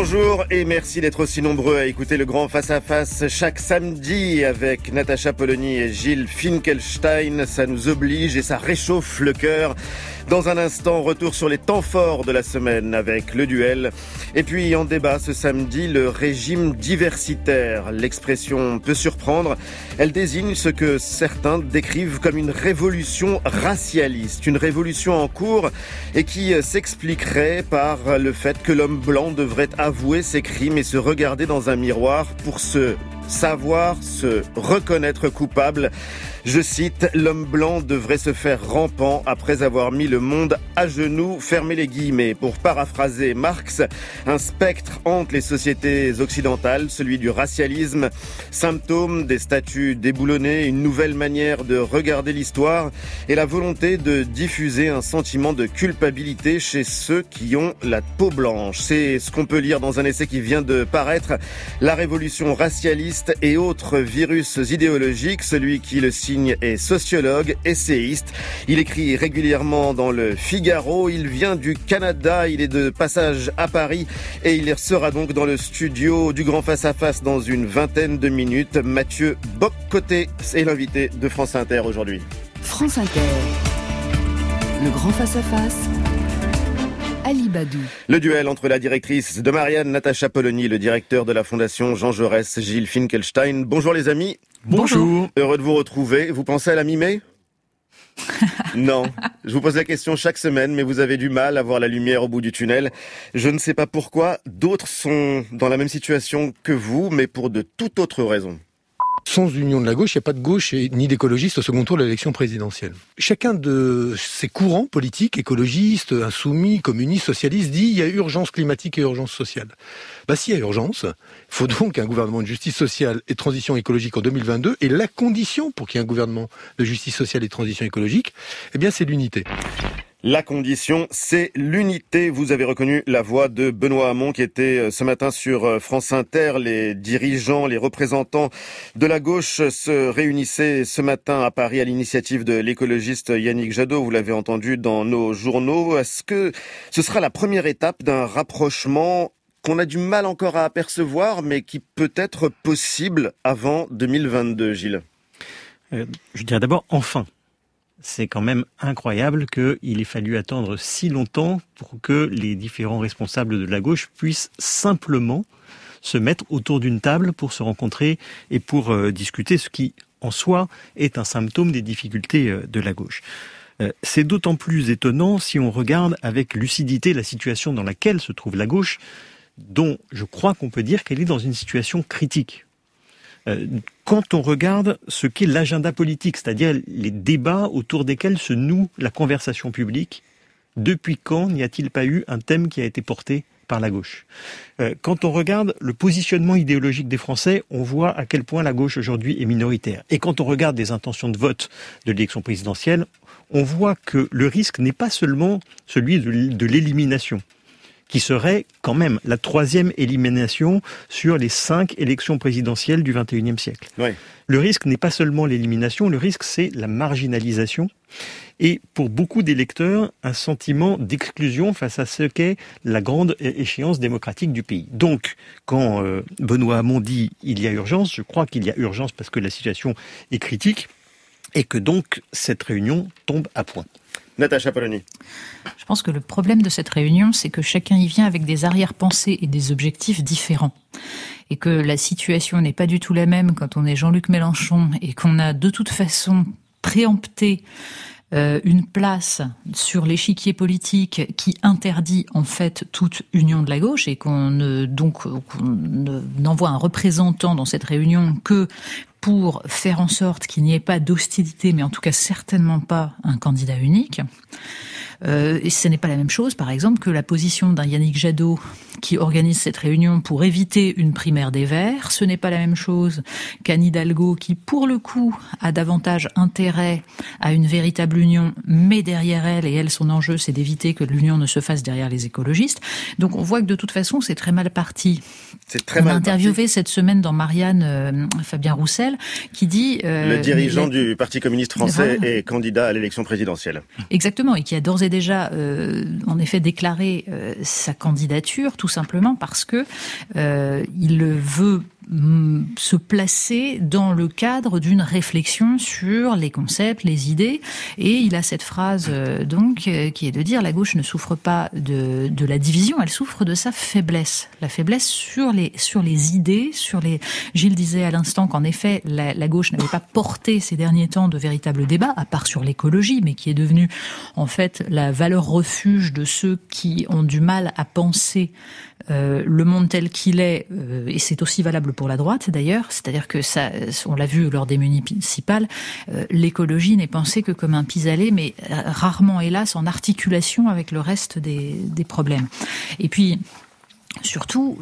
Bonjour et merci d'être aussi nombreux à écouter le Grand Face à Face chaque samedi avec Natacha Polony et Gilles Finkelstein. Ça nous oblige et ça réchauffe le cœur. Dans un instant, retour sur les temps forts de la semaine avec le duel. Et puis en débat ce samedi, le régime diversitaire. L'expression peut surprendre. Elle désigne ce que certains décrivent comme une révolution racialiste. Une révolution en cours et qui s'expliquerait par le fait que l'homme blanc devrait avouer ses crimes et se regarder dans un miroir pour se reconnaître coupable. Je cite, l'homme blanc devrait se faire rampant après avoir mis le monde à genoux, fermez les guillemets. Pour paraphraser Marx, un spectre hante les sociétés occidentales, celui du racialisme, symptôme des statuts déboulonnés, une nouvelle manière de regarder l'histoire et la volonté de diffuser un sentiment de culpabilité chez ceux qui ont la peau blanche. C'est ce qu'on peut lire dans un essai qui vient de paraître, La révolution racialiste et autres virus idéologiques. Celui qui le signe est sociologue, essayiste. Il écrit régulièrement dans le Figaro. Il vient du Canada. Il est de passage à Paris et il sera donc dans le studio du Grand Face à Face dans une vingtaine de minutes. Mathieu Bock-Côté est l'invité de France Inter aujourd'hui. France Inter. Le Grand Face à Face. Ali Badou. Le duel entre la directrice de Marianne, Natacha Polony, le directeur de la Fondation Jean Jaurès, Gilles Finkelstein. Bonjour les amis. Bonjour. Heureux de vous retrouver. Vous pensez à la mi-mai ? Non. Je vous pose la question chaque semaine, mais vous avez du mal à voir la lumière au bout du tunnel. Je ne sais pas pourquoi. D'autres sont dans la même situation que vous, mais pour de toute autre raison. Sans union de la gauche, il n'y a pas de gauche ni d'écologistes au second tour de l'élection présidentielle. Chacun de ces courants politiques, écologistes, insoumis, communistes, socialistes, dit il y a urgence climatique et urgence sociale. S'il y a urgence, il faut donc un gouvernement de justice sociale et de transition écologique en 2022, et la condition pour qu'il y ait un gouvernement de justice sociale et de transition écologique, c'est l'unité. La condition, c'est l'unité. Vous avez reconnu la voix de Benoît Hamon qui était ce matin sur France Inter. Les dirigeants, les représentants de la gauche se réunissaient ce matin à Paris à l'initiative de l'écologiste Yannick Jadot. Vous l'avez entendu dans nos journaux. Est-ce que ce sera la première étape d'un rapprochement qu'on a du mal encore à apercevoir, mais qui peut être possible avant 2022, Gilles ? Je dirais d'abord enfin. C'est quand même incroyable qu'il ait fallu attendre si longtemps pour que les différents responsables de la gauche puissent simplement se mettre autour d'une table pour se rencontrer et pour discuter, ce qui, en soi, est un symptôme des difficultés de la gauche. C'est d'autant plus étonnant si on regarde avec lucidité la situation dans laquelle se trouve la gauche, dont je crois qu'on peut dire qu'elle est dans une situation critique. Quand on regarde ce qu'est l'agenda politique, c'est-à-dire les débats autour desquels se noue la conversation publique, depuis quand n'y a-t-il pas eu un thème qui a été porté par la gauche ? Quand on regarde le positionnement idéologique des Français, on voit à quel point la gauche aujourd'hui est minoritaire. Et quand on regarde les intentions de vote de l'élection présidentielle, on voit que le risque n'est pas seulement celui de l'élimination, qui serait quand même la 3e élimination sur les 5 élections présidentielles du XXIe siècle. Oui. Le risque n'est pas seulement l'élimination, le risque c'est la marginalisation et pour beaucoup d'électeurs, un sentiment d'exclusion face à ce qu'est la grande échéance démocratique du pays. Donc, quand Benoît Hamon dit « il y a urgence », je crois qu'il y a urgence parce que la situation est critique et que donc cette réunion tombe à point. Natacha Polony. Je pense que le problème de cette réunion, c'est que chacun y vient avec des arrière-pensées et des objectifs différents. Et que la situation n'est pas du tout la même quand on est Jean-Luc Mélenchon et qu'on a de toute façon préempté une place sur l'échiquier politique qui interdit en fait toute union de la gauche et qu'on n'envoie un représentant dans cette réunion que pour faire en sorte qu'il n'y ait pas d'hostilité, mais en tout cas certainement pas un candidat unique. Et ce n'est pas la même chose, par exemple, que la position d'un Yannick Jadot qui organise cette réunion pour éviter une primaire des Verts. Ce n'est pas la même chose qu'Anne Hidalgo qui, pour le coup, a davantage intérêt à une véritable union, mais derrière elle, et elle, son enjeu, c'est d'éviter que l'union ne se fasse derrière les écologistes. Donc on voit que de toute façon, c'est très mal parti. On a interviewé cette semaine dans Marianne Fabien Roussel qui dit... le dirigeant du Parti communiste français est candidat à l'élection présidentielle. Exactement, et qui a d'ores et déjà en effet déclaré sa candidature, tout simplement parce que il veut se placer dans le cadre d'une réflexion sur les concepts, les idées, et il a cette phrase donc qui est de dire la gauche ne souffre pas de la division, elle souffre de sa faiblesse. La faiblesse sur les idées, Gilles disait à l'instant qu'en effet la gauche n'avait pas porté ces derniers temps de véritables débats, à part sur l'écologie, mais qui est devenue en fait la valeur refuge de ceux qui ont du mal à penser le monde tel qu'il est, et c'est aussi valable pour la droite d'ailleurs, c'est-à-dire que ça, on l'a vu lors des municipales, l'écologie n'est pensée que comme un pis-aller, mais rarement, hélas, en articulation avec le reste des problèmes. Et puis, surtout,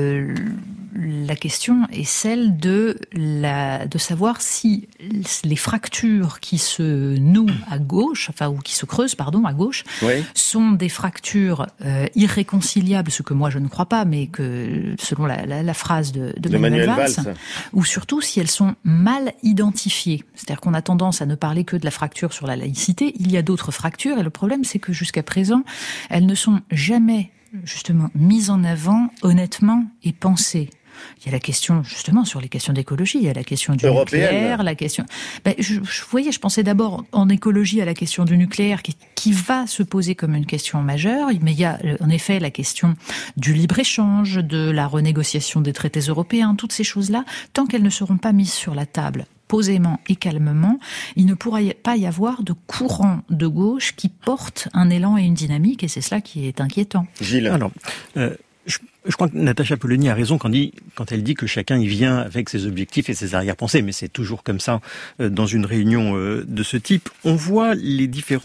la question est celle de savoir si les fractures qui se nouent à gauche, ou qui se creusent, à gauche, oui, sont des fractures irréconciliables, ce que moi je ne crois pas, mais que selon la phrase de Manuel Valls, ou surtout si elles sont mal identifiées. C'est-à-dire qu'on a tendance à ne parler que de la fracture sur la laïcité. Il y a d'autres fractures, et le problème c'est que jusqu'à présent, elles ne sont jamais justement mise en avant honnêtement et pensée. Il y a la question, justement, sur les questions d'écologie, il y a la question du nucléaire, la question... je pensais d'abord en écologie à la question du nucléaire qui va se poser comme une question majeure, mais il y a en effet la question du libre-échange, de la renégociation des traités européens, toutes ces choses-là, tant qu'elles ne seront pas mises sur la table posément et calmement, il ne pourra pas y avoir de courant de gauche qui porte un élan et une dynamique, et c'est cela qui est inquiétant. Gilles. Alors, je crois que Natacha Polony a raison quand elle dit que chacun y vient avec ses objectifs et ses arrière-pensées, mais c'est toujours comme ça dans une réunion de ce type. On voit les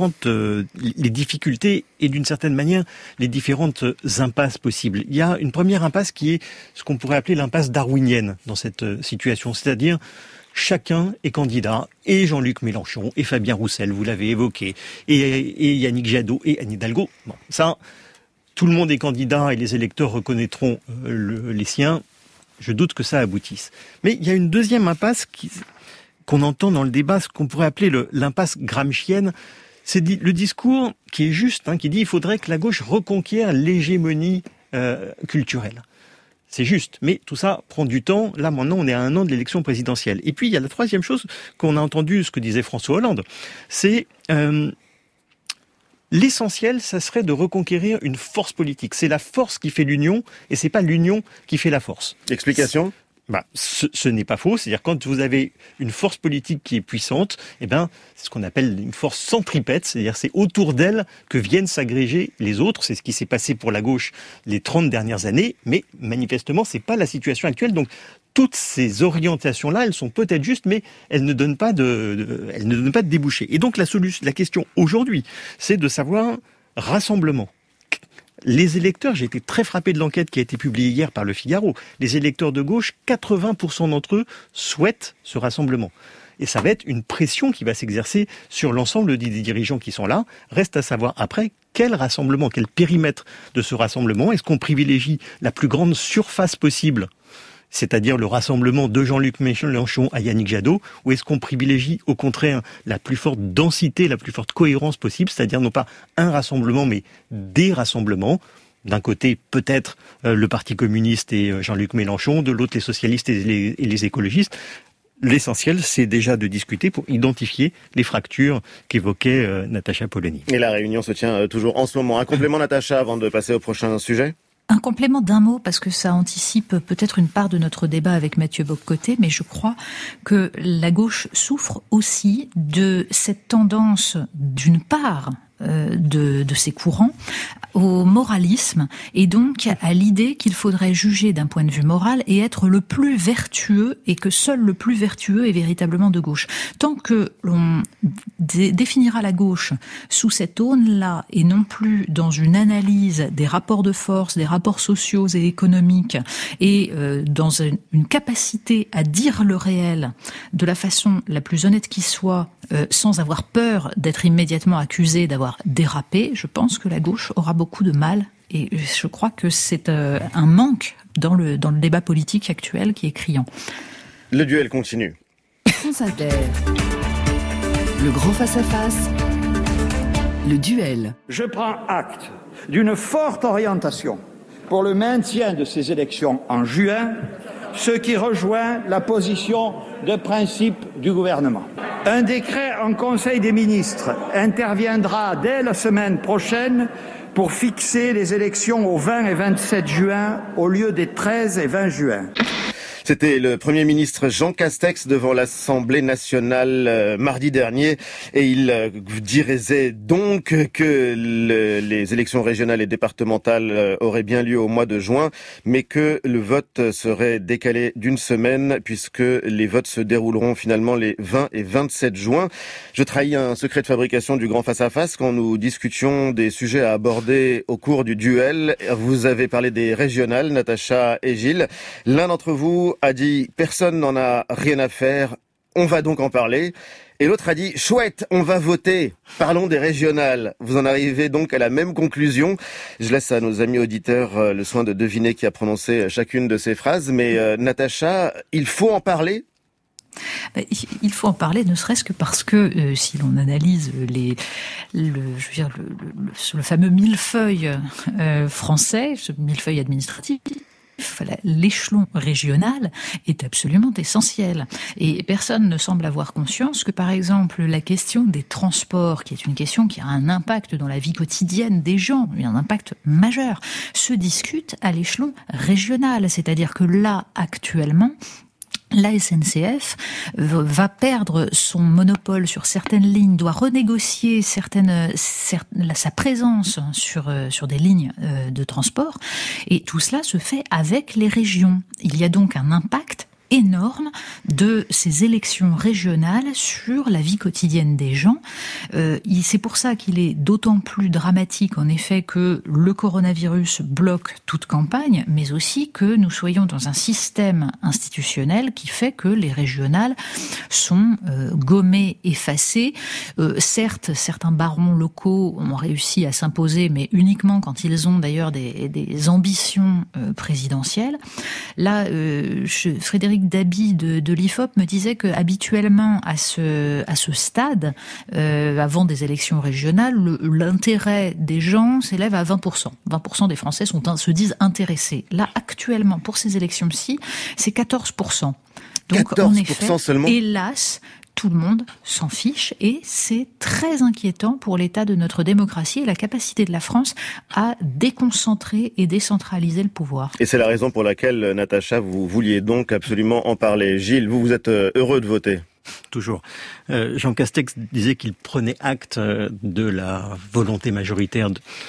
difficultés et d'une certaine manière les différentes impasses possibles. Il y a une première impasse qui est ce qu'on pourrait appeler l'impasse darwinienne dans cette situation, c'est-à-dire chacun est candidat, et Jean-Luc Mélenchon, et Fabien Roussel, vous l'avez évoqué, et Yannick Jadot, et Anne Hidalgo. Bon, ça, tout le monde est candidat, et les électeurs reconnaîtront les siens. Je doute que ça aboutisse. Mais il y a une deuxième impasse qu'on entend dans le débat, ce qu'on pourrait appeler l'impasse gramscienne. C'est le discours qui est juste, qui dit qu'il faudrait que la gauche reconquiert l'hégémonie culturelle. C'est juste, mais tout ça prend du temps. Là, maintenant, on est à 1 an de l'élection présidentielle. Et puis, il y a la troisième chose qu'on a entendu, ce que disait François Hollande, c'est l'essentiel, ça serait de reconquérir une force politique. C'est la force qui fait l'union, et c'est pas l'union qui fait la force. Explication ? Ce n'est pas faux. C'est-à-dire, quand vous avez une force politique qui est puissante, c'est ce qu'on appelle une force centripète. C'est-à-dire, c'est autour d'elle que viennent s'agréger les autres. C'est ce qui s'est passé pour la gauche les 30 dernières années. Mais, manifestement, c'est pas la situation actuelle. Donc, toutes ces orientations-là, elles sont peut-être justes, mais elles ne donnent pas de débouchés. Et donc, la question aujourd'hui, c'est de savoir rassemblement. Les électeurs, j'ai été très frappé de l'enquête qui a été publiée hier par Le Figaro. Les électeurs de gauche, 80% d'entre eux souhaitent ce rassemblement. Et ça va être une pression qui va s'exercer sur l'ensemble des dirigeants qui sont là. Reste à savoir après quel rassemblement, quel périmètre de ce rassemblement. Est-ce qu'on privilégie la plus grande surface possible, c'est-à-dire le rassemblement de Jean-Luc Mélenchon à Yannick Jadot, ou est-ce qu'on privilégie au contraire la plus forte densité, la plus forte cohérence possible, c'est-à-dire non pas un rassemblement, mais des rassemblements. D'un côté, peut-être le Parti communiste et Jean-Luc Mélenchon, de l'autre les socialistes et les écologistes. L'essentiel, c'est déjà de discuter pour identifier les fractures qu'évoquait Natacha Polony. Et la réunion se tient toujours en ce moment. Un complément, Natacha, avant de passer au prochain sujet ? Un complément d'un mot, parce que ça anticipe peut-être une part de notre débat avec Mathieu Bock-Côté, mais je crois que la gauche souffre aussi de cette tendance, d'une part, de ces courants au moralisme et donc à l'idée qu'il faudrait juger d'un point de vue moral et être le plus vertueux, et que seul le plus vertueux est véritablement de gauche. Tant que l'on définira la gauche sous cette aune-là et non plus dans une analyse des rapports de force, des rapports sociaux et économiques, et dans une capacité à dire le réel de la façon la plus honnête qui soit, sans avoir peur d'être immédiatement accusé d'avoir dérapé, je pense que la gauche aura beaucoup de mal, et je crois que c'est un manque dans le débat politique actuel qui est criant. Le duel continue. France Inter. Le grand face-à-face. Le duel. Je prends acte d'une forte orientation pour le maintien de ces élections en juin, ce qui rejoint la position de principe du gouvernement. Un décret en Conseil des ministres interviendra dès la semaine prochaine pour fixer les élections au 20 et 27 juin au lieu des 13 et 20 juin. C'était le Premier ministre Jean Castex devant l'Assemblée nationale mardi dernier et il disait donc que les élections régionales et départementales auraient bien lieu au mois de juin, mais que le vote serait décalé d'une semaine puisque les votes se dérouleront finalement les 20 et 27 juin. Je trahis un secret de fabrication du grand face-à-face quand nous discutions des sujets à aborder au cours du duel. Vous avez parlé des régionales, Natacha et Gilles. L'un d'entre vous a dit « personne n'en a rien à faire, on va donc en parler ». Et l'autre a dit « chouette, on va voter, parlons des régionales ». Vous en arrivez donc à la même conclusion. Je laisse à nos amis auditeurs le soin de deviner qui a prononcé chacune de ces phrases. Mais Natacha, il faut en parler ? Il faut en parler, ne serait-ce que parce que si l'on analyse le fameux millefeuille français, ce millefeuille administratif, l'échelon régional est absolument essentiel. Et personne ne semble avoir conscience que, par exemple, la question des transports, qui est une question qui a un impact dans la vie quotidienne des gens, un impact majeur, se discute à l'échelon régional. C'est-à-dire que là, actuellement, la SNCF va perdre son monopole sur certaines lignes, doit renégocier sa présence sur des lignes de transport, et tout cela se fait avec les régions. Il y a donc un impact énorme de ces élections régionales sur la vie quotidienne des gens. C'est pour ça qu'il est d'autant plus dramatique, en effet, que le coronavirus bloque toute campagne, mais aussi que nous soyons dans un système institutionnel qui fait que les régionales sont gommées, effacées. Certes, certains barons locaux ont réussi à s'imposer, mais uniquement quand ils ont d'ailleurs des ambitions présidentielles. Là, Frédéric Dabi de l'IFOP me disait que habituellement à ce stade, avant des élections régionales, l'intérêt des gens s'élève à 20%. 20% des Français se disent intéressés. Là, actuellement, pour ces élections-ci, c'est 14%. Donc, 14% en effet, seulement. Hélas, tout le monde s'en fiche et c'est très inquiétant pour l'état de notre démocratie et la capacité de la France à déconcentrer et décentraliser le pouvoir. Et c'est la raison pour laquelle, Natacha, vous vouliez donc absolument en parler. Gilles, vous êtes heureux de voter ? Toujours. Jean Castex disait qu'il prenait acte de la volonté majoritaire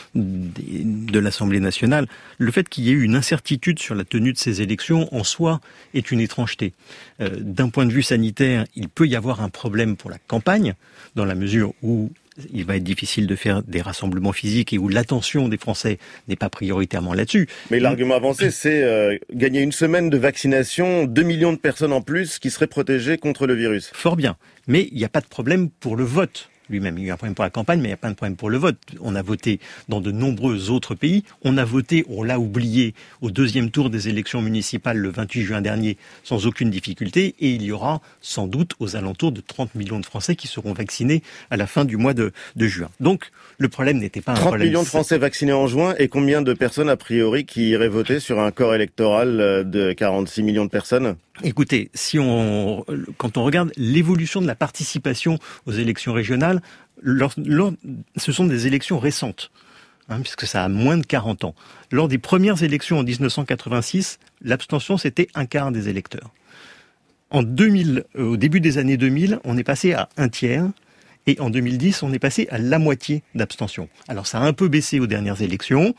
de l'Assemblée nationale. Le fait qu'il y ait eu une incertitude sur la tenue de ces élections, en soi, est une étrangeté. D'un point de vue sanitaire, il peut y avoir un problème pour la campagne, dans la mesure où il va être difficile de faire des rassemblements physiques et où l'attention des Français n'est pas prioritairement là-dessus. Mais l'argument avancé, c'est gagner une semaine de vaccination, 2 millions de personnes en plus qui seraient protégées contre le virus. Fort bien. Mais il n'y a pas de problème pour le vote lui-même. Il y a eu un problème pour la campagne, mais il n'y a pas de problème pour le vote. On a voté dans de nombreux autres pays. On a voté, on l'a oublié, au deuxième tour des élections municipales le 28 juin dernier, sans aucune difficulté. Et il y aura sans doute aux alentours de 30 millions de Français qui seront vaccinés à la fin du mois de juin. Donc, le problème n'était pas un problème... 30 millions de Français vaccinés en juin, et combien de personnes, a priori, qui iraient voter sur un corps électoral de 46 millions de personnes ? Écoutez, quand on regarde l'évolution de la participation aux élections régionales, ce sont des élections récentes, puisque ça a moins de 40 ans. Lors des premières élections en 1986, l'abstention, c'était un quart des électeurs. En 2000, au début des années 2000, on est passé à un tiers, et en 2010, on est passé à la moitié d'abstention. Alors ça a un peu baissé aux dernières élections.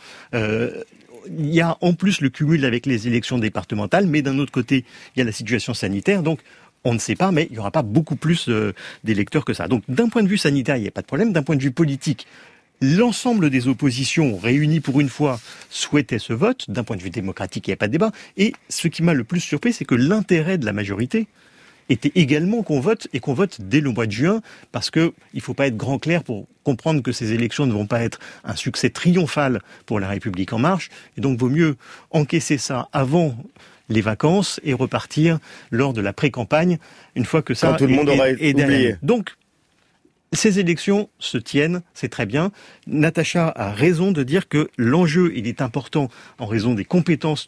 Il y a en plus le cumul avec les élections départementales, mais d'un autre côté, il y a la situation sanitaire, donc on ne sait pas, mais il n'y aura pas beaucoup plus d'électeurs que ça. Donc d'un point de vue sanitaire, il n'y a pas de problème. D'un point de vue politique, l'ensemble des oppositions réunies pour une fois souhaitaient ce vote. D'un point de vue démocratique, il n'y a pas de débat. Et ce qui m'a le plus surpris, c'est que l'intérêt de la majorité était également qu'on vote, et qu'on vote dès le mois de juin, parce que il faut pas être grand clair pour comprendre que ces élections ne vont pas être un succès triomphal pour La République En Marche, et donc vaut mieux encaisser ça avant les vacances et repartir lors de la pré-campagne, une fois que ça quand tout le monde aura est derrière. Donc, Ces élections se tiennent, c'est très bien. Natacha a raison de dire que l'enjeu, il est important en raison des compétences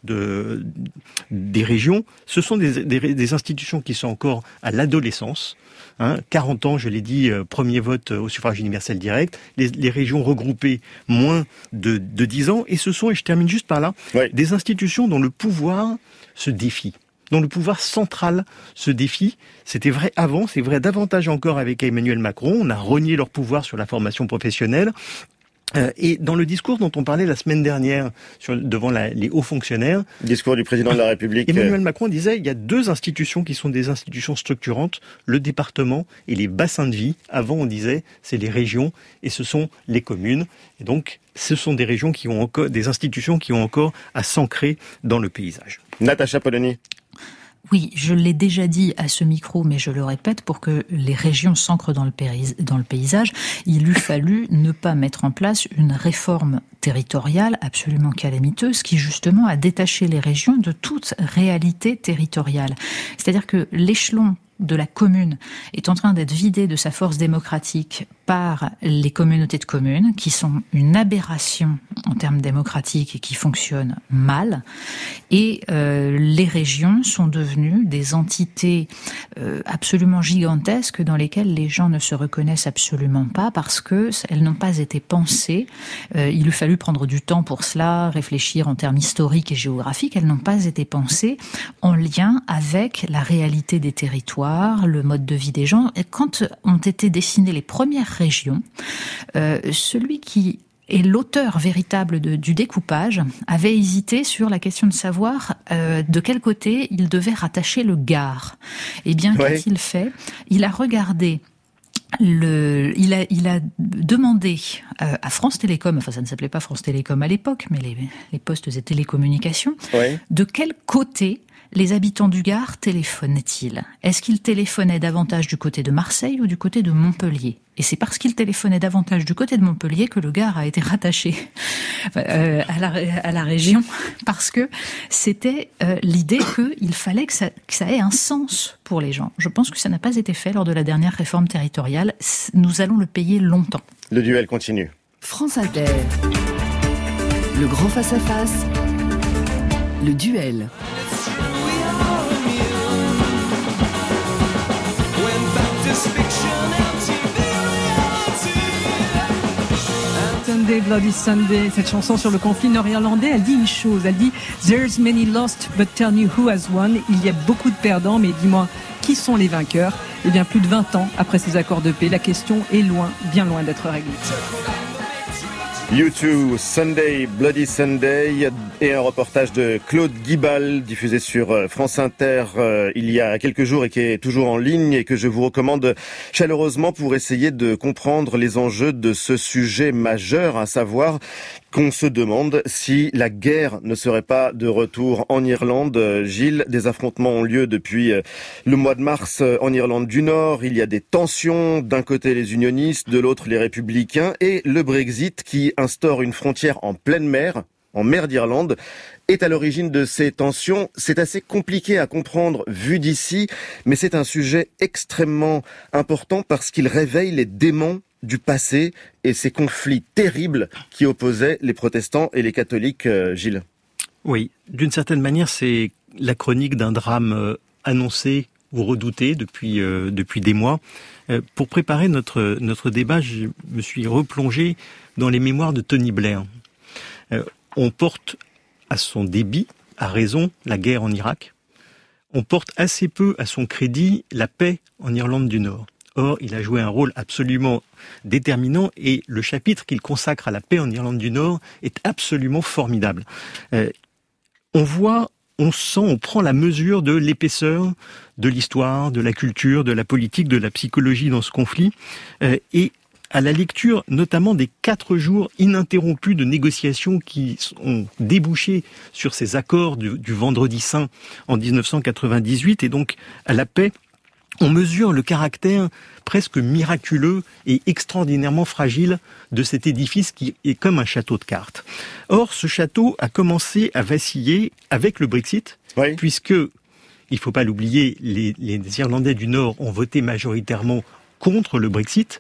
des régions. Ce sont des institutions qui sont encore à l'adolescence. 40 ans, je l'ai dit, premier vote au suffrage universel direct. Les régions regroupées, moins de 10 ans. Et ce sont, et je termine juste par là, des institutions dont le pouvoir se défie. Dont le pouvoir central se défie. C'était vrai avant, c'est vrai davantage encore avec Emmanuel Macron. On a renié leur pouvoir sur la formation professionnelle. Et dans le discours dont on parlait la semaine dernière devant les hauts fonctionnaires... Discours du président de la République. Emmanuel Macron disait il y a 2 institutions qui sont des institutions structurantes, le département et les bassins de vie. Avant, on disait c'est les régions et ce sont les communes. Et donc, ce sont des régions qui ont encore, des institutions qui ont encore à s'ancrer dans le paysage. Natacha Polony. Oui, je l'ai déjà dit à ce micro, mais je le répète, pour que les régions s'ancrent dans le paysage, il eût fallu ne pas mettre en place une réforme territoriale absolument calamiteuse qui justement a détaché les régions de toute réalité territoriale. C'est-à-dire que l'échelon de la commune est en train d'être vidé de sa force démocratique par les communautés de communes, qui sont une aberration en termes démocratiques et qui fonctionnent mal. Et les régions sont devenues des entités absolument gigantesques dans lesquelles les gens ne se reconnaissent absolument pas parce que elles n'ont pas été pensées. Il eût fallu prendre du temps pour cela, réfléchir en termes historiques et géographiques. Elles n'ont pas été pensées en lien avec la réalité des territoires, le mode de vie des gens. Et quand ont été dessinées les premières régions, celui qui est l'auteur véritable du découpage avait hésité sur la question de savoir de quel côté il devait rattacher le Gard. Eh bien, qu'a-t-il fait ? Il a regardé il a demandé à France Télécom, enfin ça ne s'appelait pas France Télécom à l'époque, mais les postes et télécommunications, de quel côté les habitants du Gard téléphonaient-ils ? Est-ce qu'ils téléphonaient davantage du côté de Marseille ou du côté de Montpellier ? Et c'est parce qu'ils téléphonaient davantage du côté de Montpellier que le Gard a été rattaché à la région, parce que c'était l'idée qu'il fallait que ça ait un sens pour les gens. Je pense que ça n'a pas été fait lors de la dernière réforme territoriale. Nous allons le payer longtemps. Le duel continue. France Inter. Le grand face-à-face. Le duel. Sunday, Bloody Sunday, cette chanson sur le conflit nord-irlandais, elle dit une chose, elle dit « There's many lost, but tell me who has won ». Il y a beaucoup de perdants, mais dis-moi, qui sont les vainqueurs ? Eh bien, plus de 20 ans après ces accords de paix, la question est loin, bien loin d'être réglée. U2, Sunday, Bloody Sunday, et un reportage de Claude Guibal diffusé sur France Inter il y a quelques jours et qui est toujours en ligne et que je vous recommande chaleureusement pour essayer de comprendre les enjeux de ce sujet majeur, à savoir qu'on se demande si la guerre ne serait pas de retour en Irlande. Gilles, des affrontements ont lieu depuis le mois de mars en Irlande du Nord. Il y a des tensions, d'un côté les unionistes, de l'autre les républicain, et le Brexit qui instaure une frontière en pleine mer, en mer d'Irlande, est à l'origine de ces tensions. C'est assez compliqué à comprendre vu d'ici, mais c'est un sujet extrêmement important parce qu'il réveille les démons du passé et ces conflits terribles qui opposaient les protestants et les catholiques, Gilles. Oui, d'une certaine manière, c'est la chronique d'un drame annoncé ou redouté depuis des mois. Pour préparer notre débat, je me suis replongé dans les mémoires de Tony Blair. On porte à son débit, à raison, la guerre en Irak. On porte assez peu à son crédit la paix en Irlande du Nord. Or, il a joué un rôle absolument déterminant et le chapitre qu'il consacre à la paix en Irlande du Nord est absolument formidable. On voit, on sent, on prend la mesure de l'épaisseur de l'histoire, de la culture, de la politique, de la psychologie dans ce conflit. Et à la lecture notamment des 4 jours ininterrompus de négociations qui ont débouché sur ces accords du Vendredi Saint en 1998 et donc à la paix, on mesure le caractère presque miraculeux et extraordinairement fragile de cet édifice qui est comme un château de cartes. Or, ce château a commencé à vaciller avec le Brexit, puisque, il ne faut pas l'oublier, les Irlandais du Nord ont voté majoritairement contre le Brexit,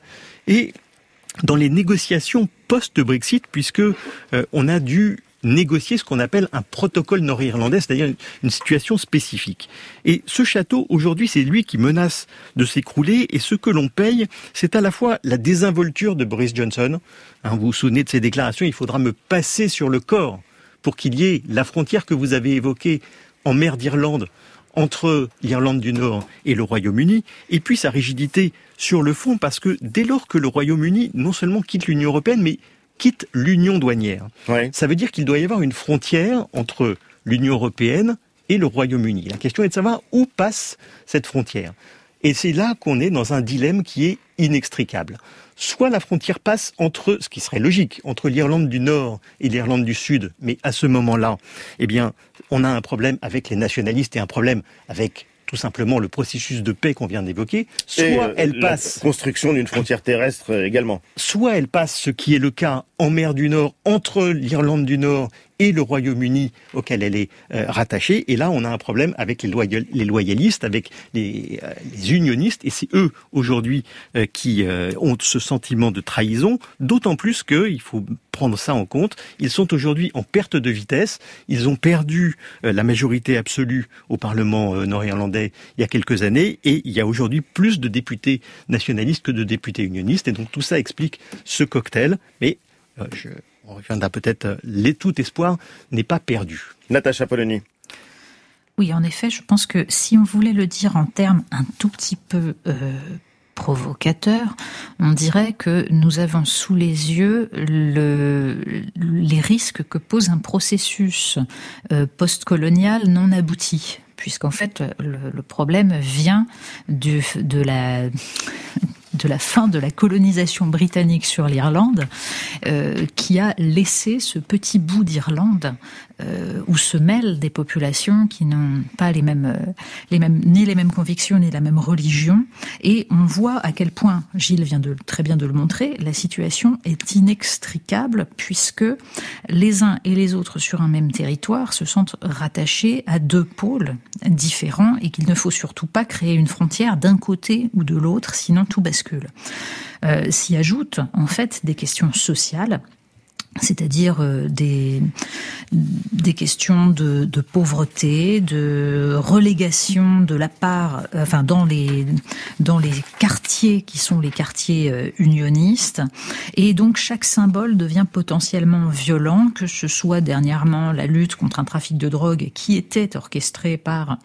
Et dans les négociations post-Brexit, puisque on a dû négocier ce qu'on appelle un protocole nord-irlandais, c'est-à-dire une situation spécifique. Et ce château, aujourd'hui, c'est lui qui menace de s'écrouler, et ce que l'on paye, c'est à la fois la désinvolture de Boris Johnson. Vous vous souvenez de ses déclarations, il faudra me passer sur le corps pour qu'il y ait la frontière que vous avez évoquée en mer d'Irlande, entre l'Irlande du Nord et le Royaume-Uni, et puis sa rigidité sur le fond, parce que dès lors que le Royaume-Uni non seulement quitte l'Union européenne, mais quitte l'union douanière, ça veut dire qu'il doit y avoir une frontière entre l'Union européenne et le Royaume-Uni. La question est de savoir où passe cette frontière. Et c'est là qu'on est dans un dilemme qui est inextricable. Soit la frontière passe entre, ce qui serait logique, entre l'Irlande du Nord et l'Irlande du Sud, mais à ce moment-là, eh bien, on a un problème avec les nationalistes et un problème avec tout simplement le processus de paix qu'on vient d'évoquer. Soit elle passe... La construction d'une frontière terrestre également. Soit elle passe, ce qui est le cas en mer du Nord, entre l'Irlande du Nord et le Royaume-Uni auquel elle est rattachée. Et là, on a un problème avec les loyalistes, avec les unionistes. Et c'est eux, aujourd'hui, qui ont ce sentiment de trahison. D'autant plus qu'il faut prendre ça en compte. Ils sont aujourd'hui en perte de vitesse. Ils ont perdu la majorité absolue au Parlement nord-irlandais il y a quelques années. Et il y a aujourd'hui plus de députés nationalistes que de députés unionistes. Et donc tout ça explique ce cocktail. Mais on reviendra peut-être, tout espoir n'est pas perdu. Natacha Polony. Oui, en effet, je pense que si on voulait le dire en termes un tout petit peu provocateurs, on dirait que nous avons sous les yeux les risques que pose un processus postcolonial non abouti. Puisqu'en fait, le problème vient de la fin de la colonisation britannique sur l'Irlande, qui a laissé ce petit bout d'Irlande où se mêlent des populations qui n'ont pas ni les mêmes convictions ni la même religion. Et on voit à quel point, Gilles vient très bien de le montrer, la situation est inextricable puisque les uns et les autres sur un même territoire se sentent rattachés à deux pôles différents et qu'il ne faut surtout pas créer une frontière d'un côté ou de l'autre, sinon tout bascule. S'y ajoutent en fait des questions sociales, c'est-à-dire des questions de pauvreté, de relégation de la part, dans les quartiers qui sont les quartiers unionistes, et donc chaque symbole devient potentiellement violent, que ce soit dernièrement la lutte contre un trafic de drogue qui était orchestré par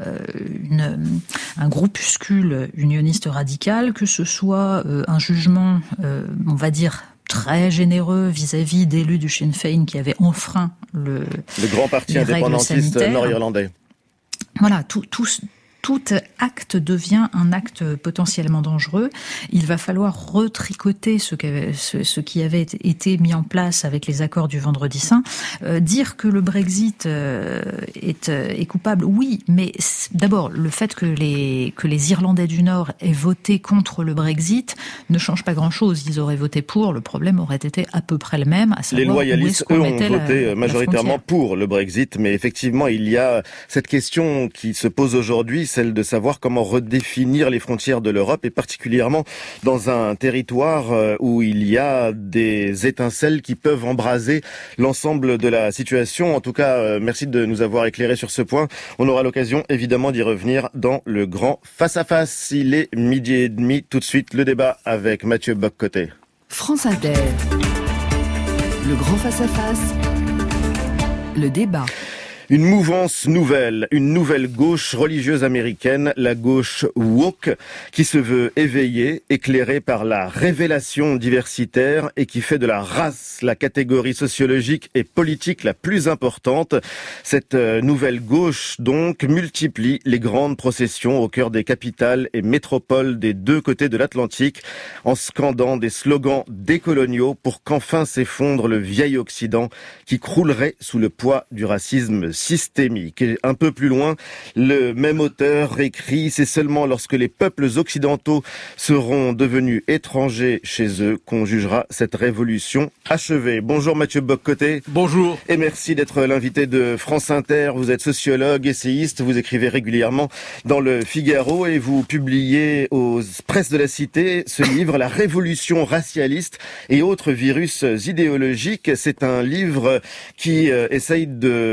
un groupuscule unioniste radical, que ce soit un jugement, on va dire, très généreux vis-à-vis d'élus du Sinn Féin qui avaient enfreint le grand parti indépendantiste nord-irlandais. Voilà, tout acte devient un acte potentiellement dangereux. Il va falloir retricoter ce qui avait été mis en place avec les accords du Vendredi Saint. Dire que le Brexit est coupable, oui, mais d'abord, le fait que les Irlandais du Nord aient voté contre le Brexit ne change pas grand-chose. Ils auraient voté pour, le problème aurait été à peu près le même, à savoir les loyalistes, eux, ont voté majoritairement pour le Brexit, mais effectivement, il y a cette question qui se pose aujourd'hui, celle de savoir comment redéfinir les frontières de l'Europe, et particulièrement dans un territoire où il y a des étincelles qui peuvent embraser l'ensemble de la situation. En tout cas, merci de nous avoir éclairé sur ce point. On aura l'occasion évidemment d'y revenir dans le grand face-à-face. Il est 12h30. Tout de suite, le débat avec Mathieu Boccoté. France Inter. Le grand face-à-face. Le débat. Une mouvance nouvelle, une nouvelle gauche religieuse américaine, la gauche woke, qui se veut éveillée, éclairée par la révélation diversitaire et qui fait de la race la catégorie sociologique et politique la plus importante. Cette nouvelle gauche, donc, multiplie les grandes processions au cœur des capitales et métropoles des deux côtés de l'Atlantique, en scandant des slogans décoloniaux pour qu'enfin s'effondre le vieil Occident qui croulerait sous le poids du racisme systémique. Et un peu plus loin, le même auteur écrit « C'est seulement lorsque les peuples occidentaux seront devenus étrangers chez eux qu'on jugera cette révolution achevée ». Bonjour Mathieu Bock-Côté. Bonjour. Et merci d'être l'invité de France Inter. Vous êtes sociologue, essayiste, vous écrivez régulièrement dans le Figaro et vous publiez aux presses de la Cité ce livre « La révolution racialiste et autres virus idéologiques ». C'est un livre qui essaye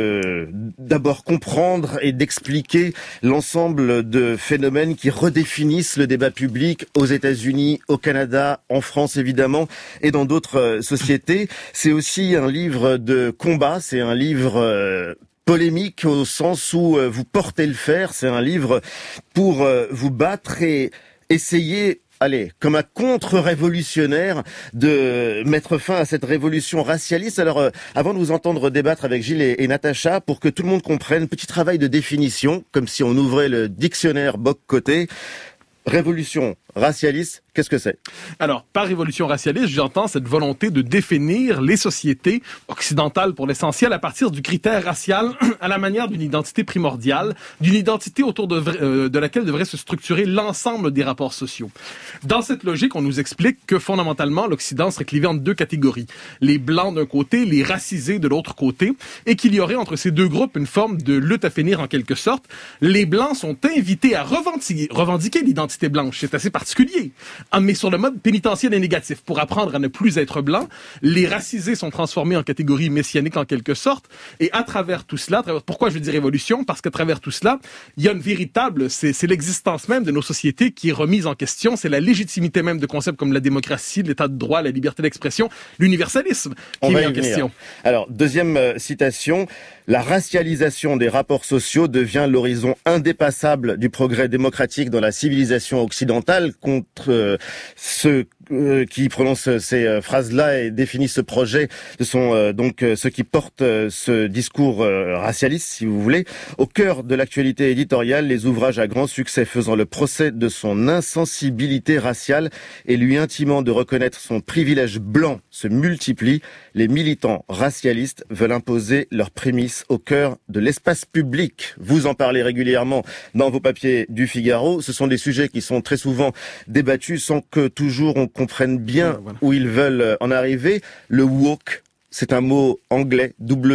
d'abord comprendre et d'expliquer l'ensemble de phénomènes qui redéfinissent le débat public aux États-Unis, au Canada, en France évidemment, et dans d'autres sociétés. C'est aussi un livre de combat, c'est un livre polémique au sens où vous portez le fer, c'est un livre pour vous battre et essayer, comme un contre-révolutionnaire, de mettre fin à cette révolution racialiste. Alors, avant de vous entendre débattre avec Gilles et Natacha, pour que tout le monde comprenne, petit travail de définition, comme si on ouvrait le dictionnaire Bock-Côté. Révolution racialiste, qu'est-ce que c'est? Alors, par révolution racialiste, j'entends cette volonté de définir les sociétés occidentales pour l'essentiel à partir du critère racial à la manière d'une identité primordiale, d'une identité autour de laquelle devrait se structurer l'ensemble des rapports sociaux. Dans cette logique, on nous explique que fondamentalement, l'Occident serait clivé en deux catégories. Les Blancs d'un côté, les racisés de l'autre côté, et qu'il y aurait entre ces deux groupes une forme de lutte à finir en quelque sorte. Les Blancs sont invités à revendiquer l'identité blanche. C'est assez particulier, mais sur le mode pénitentiel et négatif. Pour apprendre à ne plus être blanc, les racisés sont transformés en catégorie messianique en quelque sorte, et à travers tout cela, pourquoi je dis révolution? Parce qu'à travers tout cela, il y a une véritable, c'est l'existence même de nos sociétés qui est remise en question, c'est la légitimité même de concepts comme la démocratie, l'état de droit, la liberté d'expression, l'universalisme qui est mis en question. Alors, deuxième citation, la racialisation des rapports sociaux devient l'horizon indépassable du progrès démocratique dans la civilisation occidentale. Contre ceux qui prononcent ces phrases-là et définissent ce projet, ce sont donc ceux qui portent ce discours racialiste, si vous voulez. Au cœur de l'actualité éditoriale, les ouvrages à grand succès faisant le procès de son insensibilité raciale et lui intimant de reconnaître son privilège blanc se multiplient. Les militants racialistes veulent imposer leurs prémices au cœur de l'espace public. Vous en parlez régulièrement dans vos papiers du Figaro. Ce sont des sujets qui sont très souvent débattus sans que toujours on comprenne bien où ils veulent en arriver. Le woke, c'est un mot anglais,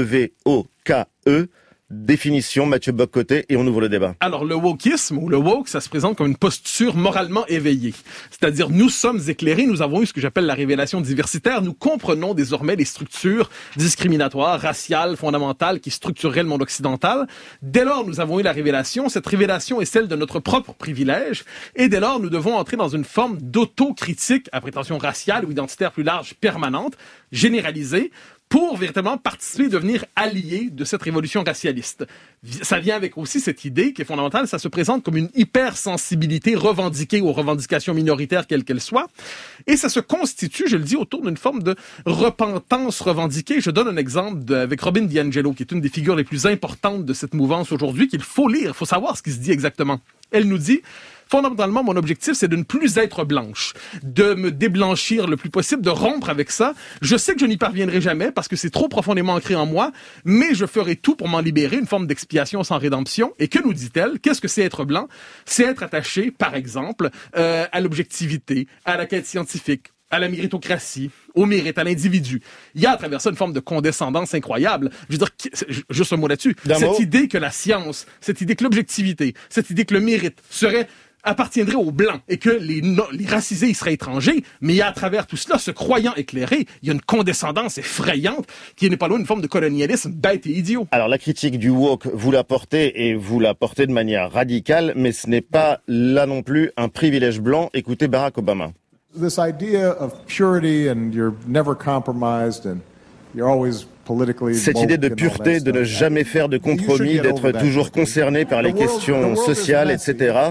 W-O-K-E. Définition, Mathieu Bock-Côté, et on ouvre le débat. Alors, le wokisme, ou le woke, ça se présente comme une posture moralement éveillée. C'est-à-dire, nous sommes éclairés, nous avons eu ce que j'appelle la révélation diversitaire, nous comprenons désormais les structures discriminatoires, raciales, fondamentales, qui structureraient le monde occidental. Dès lors, nous avons eu la révélation, cette révélation est celle de notre propre privilège, et dès lors, nous devons entrer dans une forme d'autocritique, à prétention raciale ou identitaire plus large, permanente, généralisée, pour véritablement participer et devenir allié de cette révolution racialiste. Ça vient avec aussi cette idée qui est fondamentale, ça se présente comme une hypersensibilité revendiquée aux revendications minoritaires quelles qu'elles soient, et ça se constitue, je le dis, autour d'une forme de repentance revendiquée. Je donne un exemple avec Robin DiAngelo, qui est une des figures les plus importantes de cette mouvance aujourd'hui, qu'il faut lire, il faut savoir ce qui se dit exactement. Elle nous dit: fondamentalement, mon objectif, c'est de ne plus être blanche, de me déblanchir le plus possible, de rompre avec ça. Je sais que je n'y parviendrai jamais parce que c'est trop profondément ancré en moi, mais je ferai tout pour m'en libérer, une forme d'expiation sans rédemption. Et que nous dit-elle? Qu'est-ce que c'est être blanc? C'est être attaché, par exemple, à l'objectivité, à la quête scientifique, à la méritocratie, au mérite, à l'individu. Il y a à travers ça une forme de condescendance incroyable. Je veux dire, juste un mot là-dessus. Cette idée que la science, cette idée que l'objectivité, cette idée que le mérite appartiendrait aux Blancs et que les racisés, ils seraient étrangers, mais il y a à travers tout cela, ce croyant éclairé, il y a une condescendance effrayante qui n'est pas loin d'une forme de colonialisme bête et idiot. Alors la critique du woke, vous la portez et vous la portez de manière radicale, mais ce n'est pas là non plus un privilège blanc. Écoutez Barack Obama. This idea of purity and you're never compromised and you're always cette idée de pureté, de ne jamais faire de compromis, d'être toujours concerné par les questions sociales, etc.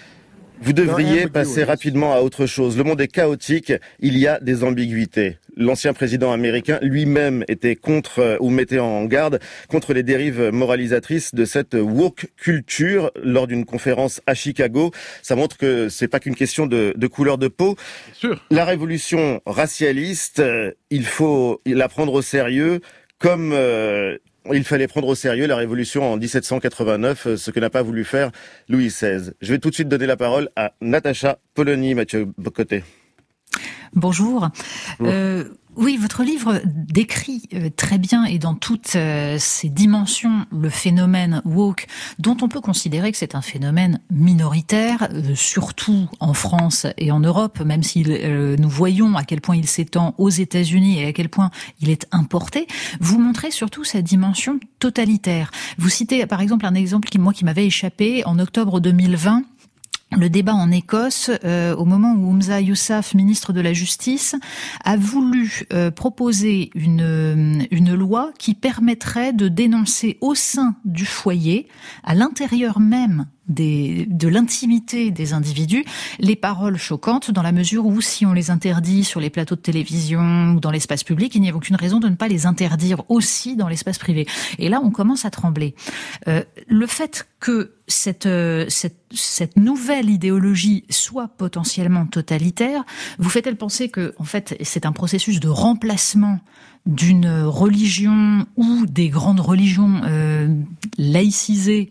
Vous devriez passer rapidement à autre chose. Le monde est chaotique, il y a des ambiguïtés. L'ancien président américain lui-même était contre, ou mettait en garde, contre les dérives moralisatrices de cette woke culture lors d'une conférence à Chicago. Ça montre que c'est pas qu'une question de couleur de peau. Sûr. La révolution racialiste, il faut la prendre au sérieux, comme il fallait prendre au sérieux la révolution en 1789, ce que n'a pas voulu faire Louis XVI. Je vais tout de suite donner la parole à Natacha Polony, Mathieu Bock-Côté. Bonjour. Oui, votre livre décrit très bien et dans toutes ses dimensions le phénomène woke, dont on peut considérer que c'est un phénomène minoritaire, surtout en France et en Europe, même si nous voyons à quel point il s'étend aux États-Unis et à quel point il est importé. Vous montrez surtout sa dimension totalitaire. Vous citez par exemple un exemple qui m'avait échappé en octobre 2020. Le débat en Écosse, au moment où Humza Yousaf, ministre de la Justice, a voulu proposer une loi qui permettrait de dénoncer au sein du foyer, à l'intérieur même de l'intimité des individus, les paroles choquantes, dans la mesure où si on les interdit sur les plateaux de télévision ou dans l'espace public, il n'y a aucune raison de ne pas les interdire aussi dans l'espace privé. Et là, on commence à trembler. Le fait que cette nouvelle idéologie soit potentiellement totalitaire, vous fait-elle penser que, en fait, c'est un processus de remplacement d'une religion ou des grandes religions laïcisées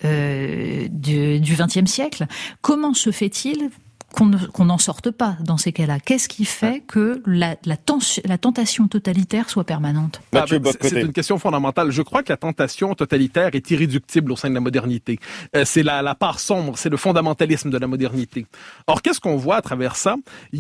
du XXe siècle? Comment se fait-il qu'on n'en sorte pas dans ces cas-là? Qu'est-ce qui fait que la tentation totalitaire soit permanente? C'est une question fondamentale. Je crois que la tentation totalitaire est irréductible au sein de la modernité. C'est la part sombre, c'est le fondamentalisme de la modernité. Or, qu'est-ce qu'on voit à travers ça?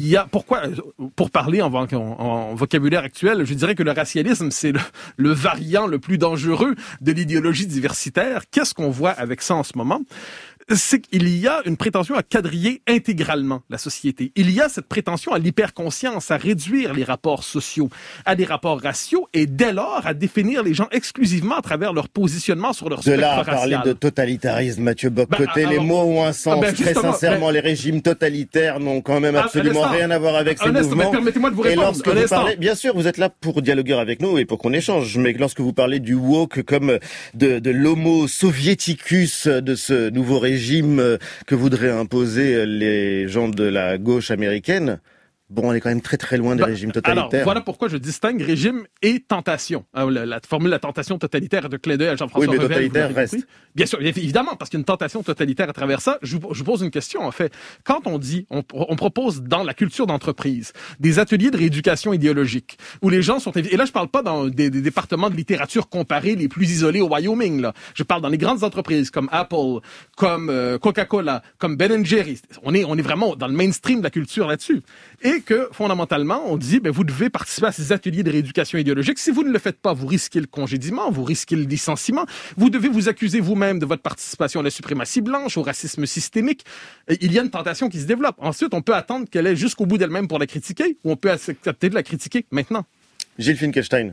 Pour parler en vocabulaire actuel, je dirais que le racialisme, c'est le variant le plus dangereux de l'idéologie diversitaire. Qu'est-ce qu'on voit avec ça en ce moment? C'est qu'il y a une prétention à quadriller intégralement la société. Il y a cette prétention à l'hyperconscience, à réduire les rapports sociaux à des rapports raciaux et dès lors à définir les gens exclusivement à travers leur positionnement sur leur spectre racial. De là à parler de totalitarisme, Mathieu Bock-Côté, les mots ont un sens. Très sincèrement, les régimes totalitaires n'ont quand même absolument rien à voir avec ces mouvements. Permettez-moi de vous répondre. Et lorsque vous parlez, bien sûr, vous êtes là pour dialoguer avec nous et pour qu'on échange, mais lorsque vous parlez du woke comme de l'homo soviéticus, de ce nouveau régime que voudraient imposer les gens de la gauche américaine, bon, on est quand même très très loin des régimes totalitaires. Alors, voilà pourquoi je distingue régime et tentation. La formule la tentation totalitaire de clin d'œil à Jean-François Revel. Oui, mais totalitaire reste. Bien sûr, évidemment, parce qu'il y a une tentation totalitaire à travers ça. Je vous pose une question, en fait. Quand on propose dans la culture d'entreprise des ateliers de rééducation idéologique, où les gens sont... Et là, je parle pas dans des départements de littérature comparée les plus isolés au Wyoming, là. Je parle dans les grandes entreprises comme Apple, comme Coca-Cola, comme Ben & Jerry's. On est vraiment dans le mainstream de la culture là-dessus. Et que, fondamentalement, on dit, vous devez participer à ces ateliers de rééducation idéologique. Si vous ne le faites pas, vous risquez le congédiement, vous risquez le licenciement. Vous devez vous accuser vous-même de votre participation à la suprématie blanche, au racisme systémique. Il y a une tentation qui se développe. Ensuite, on peut attendre qu'elle aille jusqu'au bout d'elle-même pour la critiquer, ou on peut accepter de la critiquer maintenant. Gilles Finkelstein.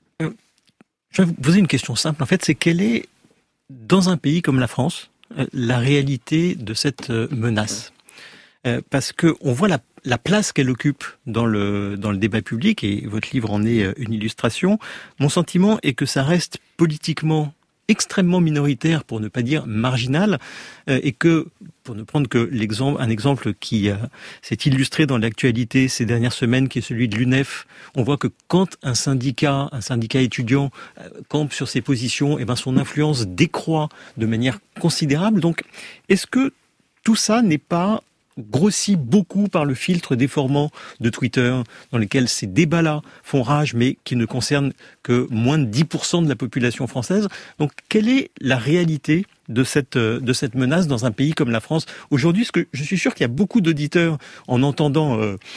Je vais vous poser une question simple. En fait, c'est quelle est, dans un pays comme la France, la réalité de cette menace? Parce que on voit la place qu'elle occupe dans le débat public, et votre livre en est une illustration. Mon sentiment est que ça reste politiquement extrêmement minoritaire, pour ne pas dire marginal, et que, pour ne prendre que un exemple qui s'est illustré dans l'actualité ces dernières semaines, qui est celui de l'UNEF, on voit que quand un syndicat étudiant campe sur ses positions, son influence décroît de manière considérable. Donc, est-ce que tout ça n'est pas grossi beaucoup par le filtre déformant de Twitter, dans lequel ces débats-là font rage, mais qui ne concernent que moins de 10% de la population française? Donc, quelle est la réalité de cette menace dans un pays comme la France aujourd'hui? Parce que je suis sûr qu'il y a beaucoup d'auditeurs, en entendant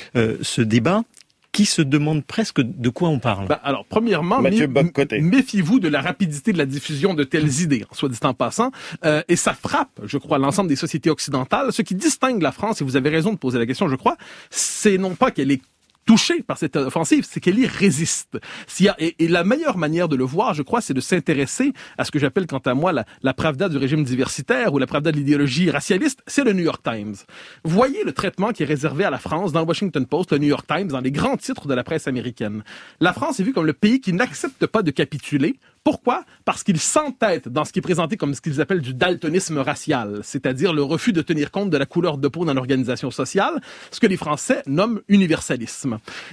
ce débat, qui se demandent presque de quoi on parle. Alors, premièrement, méfiez-vous de la rapidité de la diffusion de telles idées, soit dit en passant, et ça frappe, je crois, l'ensemble des sociétés occidentales. Ce qui distingue la France, et vous avez raison de poser la question, je crois, c'est non pas qu'elle est touchée par cette offensive, c'est qu'elle y résiste. Et la meilleure manière de le voir, je crois, c'est de s'intéresser à ce que j'appelle, quant à moi, la pravda du régime diversitaire ou la pravda de l'idéologie racialiste, c'est le New York Times. Voyez le traitement qui est réservé à la France dans le Washington Post, le New York Times, dans les grands titres de la presse américaine. La France est vue comme le pays qui n'accepte pas de capituler. Pourquoi? Parce qu'ils s'entêtent dans ce qui est présenté comme ce qu'ils appellent du daltonisme racial, c'est-à-dire le refus de tenir compte de la couleur de peau dans l'organisation sociale, ce que les Français nomment universalisme. Et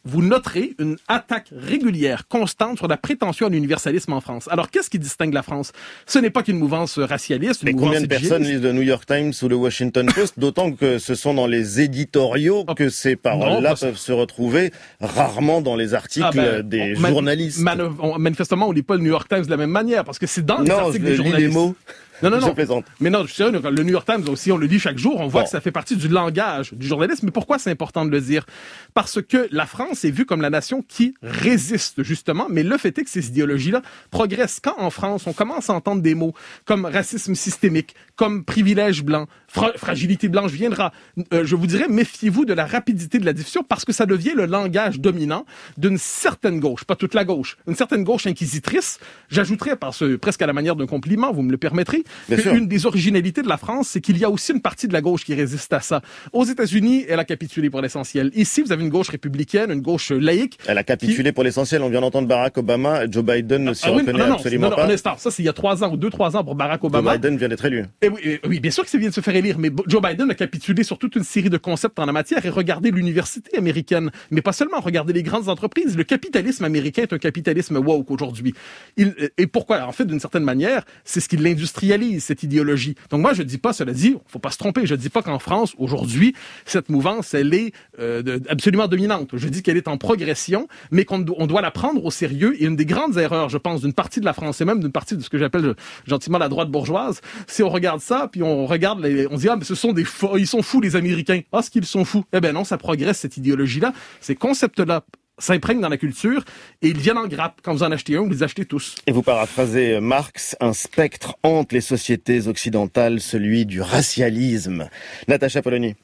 vous noterez une attaque régulière, constante sur la prétention à l'universalisme en France. Alors, qu'est-ce qui distingue la France? Ce n'est pas qu'une mouvance racialiste, Mais combien de personnes lisent le New York Times ou le Washington Post? D'autant que ce sont dans les éditoriaux que ces paroles-là peuvent se retrouver, rarement dans les articles des journalistes. Manifestement, on lit pas le New York Times de la même manière, parce que c'est dans les articles des journalistes. Les mots. Non. Je plaisante. Mais non, je suis sérieux, le New York Times aussi, on le lit chaque jour, on voit que ça fait partie du langage du journalisme. Mais pourquoi c'est important de le dire? Parce que la France est vue comme la nation qui résiste, justement, mais le fait est que ces idéologies-là progressent. Quand en France, on commence à entendre des mots comme racisme systémique, comme privilège blanc, fragilité blanche viendra, je vous dirais, méfiez-vous de la rapidité de la diffusion parce que ça devient le langage dominant d'une certaine gauche, pas toute la gauche, une certaine gauche inquisitrice. J'ajouterais, presque à la manière d'un compliment, vous me le permettrez, une des originalités de la France, c'est qu'il y a aussi une partie de la gauche qui résiste à ça. Aux États-Unis, elle a capitulé pour l'essentiel. Ici, vous avez une gauche républicaine, une gauche laïque. Elle a capitulé pour l'essentiel. On vient d'entendre Barack Obama. Joe Biden ne s'y reconnaît absolument pas. Ça, c'est il y a 3 ans ou 2-3 ans pour Barack Obama. Joe Biden vient d'être élu. Oui, bien sûr que ça vient de se faire élire, mais Joe Biden a capitulé sur toute une série de concepts en la matière et regardez l'université américaine. Mais pas seulement, regardez les grandes entreprises. Le capitalisme américain est un capitalisme woke aujourd'hui. Et pourquoi? En fait, d'une certaine manière, c'est ce qui l'industrialise, cette idéologie. Donc moi, je dis pas, cela dit, faut pas se tromper, je dis pas qu'en France, aujourd'hui, cette mouvance, elle est absolument dominante. Je dis qu'elle est en progression, mais qu'on doit la prendre au sérieux. Et une des grandes erreurs, je pense, d'une partie de la France, et même d'une partie de ce que j'appelle gentiment la droite bourgeoise, c'est on regarde ça, puis on regarde, on dit, mais ce sont des fous, ils sont fous les Américains. Ah, ce qu'ils sont fous. Eh ben non, ça progresse, cette idéologie-là, ces concepts-là s'imprègnent dans la culture et ils viennent en grappe. Quand vous en achetez un, vous les achetez tous. Et vous paraphrasez Marx, un spectre hante les sociétés occidentales, celui du racialisme. Natacha Polony.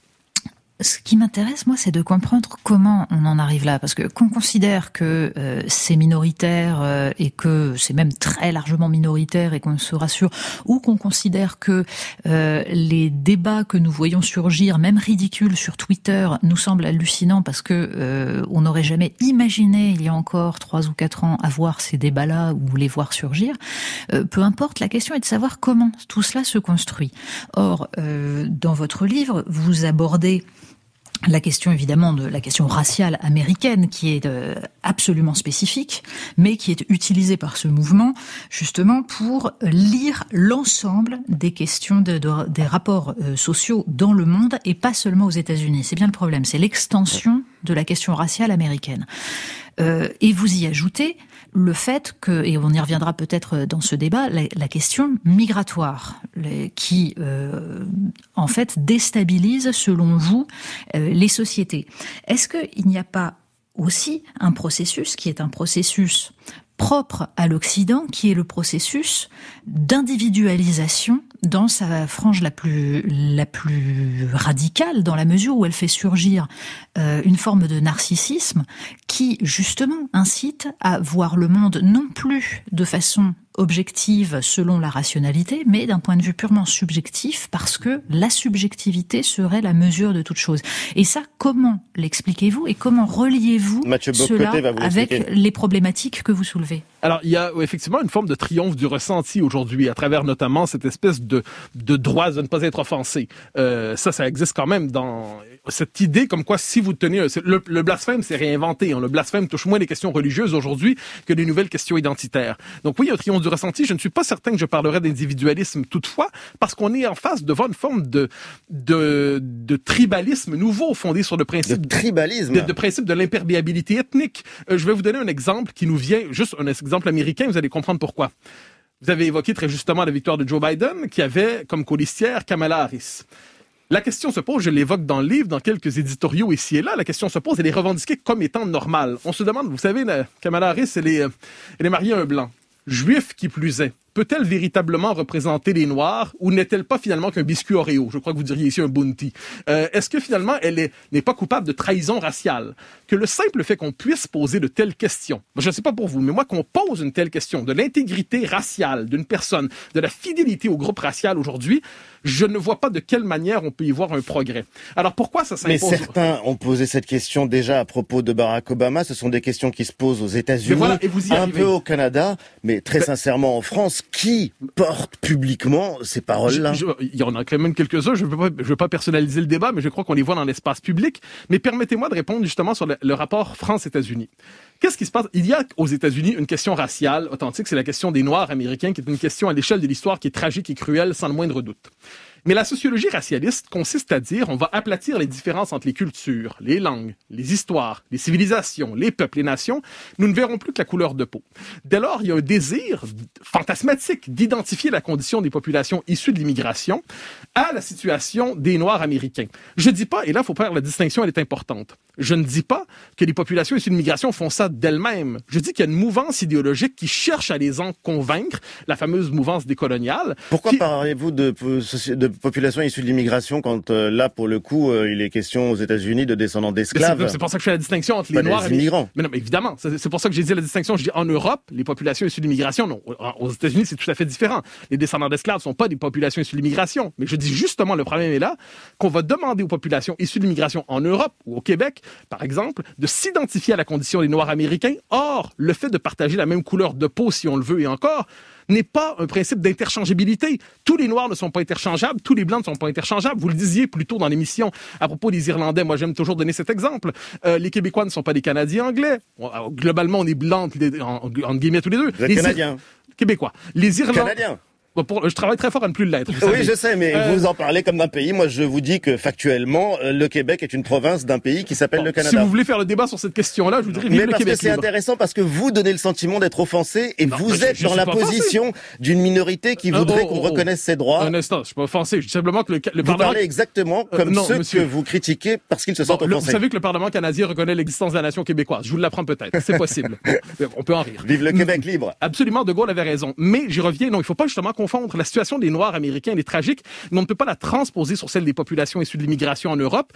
Ce qui m'intéresse, moi, c'est de comprendre comment on en arrive là. Parce que qu'on considère que c'est minoritaire et que c'est même très largement minoritaire et qu'on se rassure, ou qu'on considère que les débats que nous voyons surgir, même ridicules sur Twitter, nous semblent hallucinants parce que on n'aurait jamais imaginé, il y a encore 3 ou 4 ans, avoir ces débats-là ou les voir surgir. Peu importe, la question est de savoir comment tout cela se construit. Or, dans votre livre, vous abordez la question évidemment de la question raciale américaine qui est absolument spécifique, mais qui est utilisée par ce mouvement justement pour lire l'ensemble des questions des rapports sociaux dans le monde et pas seulement aux États-Unis. C'est bien le problème, c'est l'extension de la question raciale américaine. Et vous y ajoutez le fait que, et on y reviendra peut-être dans ce débat, la question migratoire, qui en fait déstabilise, selon vous, les sociétés. Est-ce qu'il n'y a pas aussi un processus qui est un processus propre à l'Occident, qui est le processus d'individualisation dans sa frange la plus radicale, dans la mesure où elle fait surgir une forme de narcissisme qui, justement, incite à voir le monde non plus de façon objective selon la rationalité, mais d'un point de vue purement subjectif, parce que la subjectivité serait la mesure de toute chose. Et ça, comment l'expliquez-vous et comment reliez-vous cela avec les problématiques que vous soulevez? Alors, il y a effectivement une forme de triomphe du ressenti aujourd'hui, à travers notamment cette espèce de droit de ne pas être offensé. Ça existe quand même dans cette idée comme quoi si vous tenez... Le blasphème s'est réinventé. Le blasphème touche moins les questions religieuses aujourd'hui que les nouvelles questions identitaires. Donc oui, il y a un triomphe du ressenti. Je ne suis pas certain que je parlerai d'individualisme toutefois, parce qu'on est en face devant une forme de tribalisme nouveau fondé sur le principe... De tribalisme? De principe de l'imperméabilité ethnique. Je vais vous donner un exemple qui nous vient, juste un exemple américain, vous allez comprendre pourquoi. Vous avez évoqué très justement la victoire de Joe Biden, qui avait comme colistière Kamala Harris. La question se pose, je l'évoque dans le livre, dans quelques éditoriaux ici et là, la question se pose, elle est revendiquée comme étant normale. On se demande, vous savez, Kamala Harris, elle est mariée à un blanc, juif qui plus est. Peut-elle véritablement représenter les Noirs ou n'est-elle pas finalement qu'un biscuit Oreo? Je crois que vous diriez ici un bounty. Est-ce que finalement elle n'est pas coupable de trahison raciale? Que le simple fait qu'on puisse poser de telles questions, je ne sais pas pour vous, mais moi qu'on pose une telle question de l'intégrité raciale d'une personne, de la fidélité au groupe racial aujourd'hui, je ne vois pas de quelle manière on peut y voir un progrès. Alors pourquoi ça s'impose? Mais certains ont posé cette question déjà à propos de Barack Obama. Ce sont des questions qui se posent aux États-Unis, voilà, et vous y un peu au Canada, mais très sincèrement en France. qui porte publiquement ces paroles-là? Il y en a quand même quelques-uns, je veux pas personnaliser le débat, mais je crois qu'on les voit dans l'espace public. Mais permettez-moi de répondre justement sur le rapport France-États-Unis. Qu'est-ce qui se passe? Il y a aux États-Unis une question raciale authentique, c'est la question des Noirs américains, qui est une question à l'échelle de l'histoire qui est tragique et cruelle, sans le moindre doute. Mais la sociologie racialiste consiste à dire on va aplatir les différences entre les cultures, les langues, les histoires, les civilisations, les peuples, les nations. Nous ne verrons plus que la couleur de peau. Dès lors, il y a un désir fantasmatique d'identifier la condition des populations issues de l'immigration à la situation des Noirs américains. Je dis pas, et là, il faut faire la distinction, elle est importante. Je ne dis pas que les populations issues de l'immigration font ça d'elles-mêmes. Je dis qu'il y a une mouvance idéologique qui cherche à les en convaincre, la fameuse mouvance décoloniale. Pourquoi parlez-vous de population issue de l'immigration quand là, pour le coup, il est question aux États-Unis de descendants d'esclaves? C'est pour ça que je fais la distinction entre les Noirs et les immigrants. Mais non, mais évidemment, c'est pour ça que j'ai dit la distinction. Je dis en Europe, les populations issues de l'immigration, non. Aux États-Unis, c'est tout à fait différent. Les descendants d'esclaves ne sont pas des populations issues de l'immigration. Mais je dis justement, le problème est là, qu'on va demander aux populations issues de l'immigration en Europe ou au Québec, par exemple, de s'identifier à la condition des Noirs américains. Or, le fait de partager la même couleur de peau, si on le veut, et encore, n'est pas un principe d'interchangeabilité. Tous les Noirs ne sont pas interchangeables, tous les Blancs ne sont pas interchangeables. Vous le disiez plus tôt dans l'émission à propos des Irlandais. Moi, j'aime toujours donner cet exemple. Les Québécois ne sont pas des Canadiens anglais. Globalement, on est blancs, entre guillemets, tous les deux. Vous êtes Canadiens. Québécois. Les Irlandais... Canadiens. Je travaille très fort à ne plus l'être. Oui, je sais, mais vous en parlez comme d'un pays. Moi, je vous dis que factuellement, le Québec est une province d'un pays qui s'appelle le Canada. Si vous voulez faire le débat sur cette question-là, je vous dirais vive le Québec. Mais parce que c'est intéressant, parce que vous donnez le sentiment d'être offensé et vous êtes dans la position d'une minorité qui voudrait qu'on reconnaisse ses droits. Un instant, je suis pas offensé. Je dis simplement que le Parlement... Parlement... Vous parlez exactement comme ceux que vous critiquez parce qu'ils se sentent offensés. Vous savez que le Parlement canadien reconnaît l'existence de la nation québécoise. Je vous l'apprends peut-être. C'est possible. On peut en rire. Vive le Québec libre. Absolument, De Gaulle avait raison. Mais j'y reviens. Non, il faut pas justement confondre la situation des Noirs américains, elle est tragique, mais on ne peut pas la transposer sur celle des populations issues de l'immigration en Europe.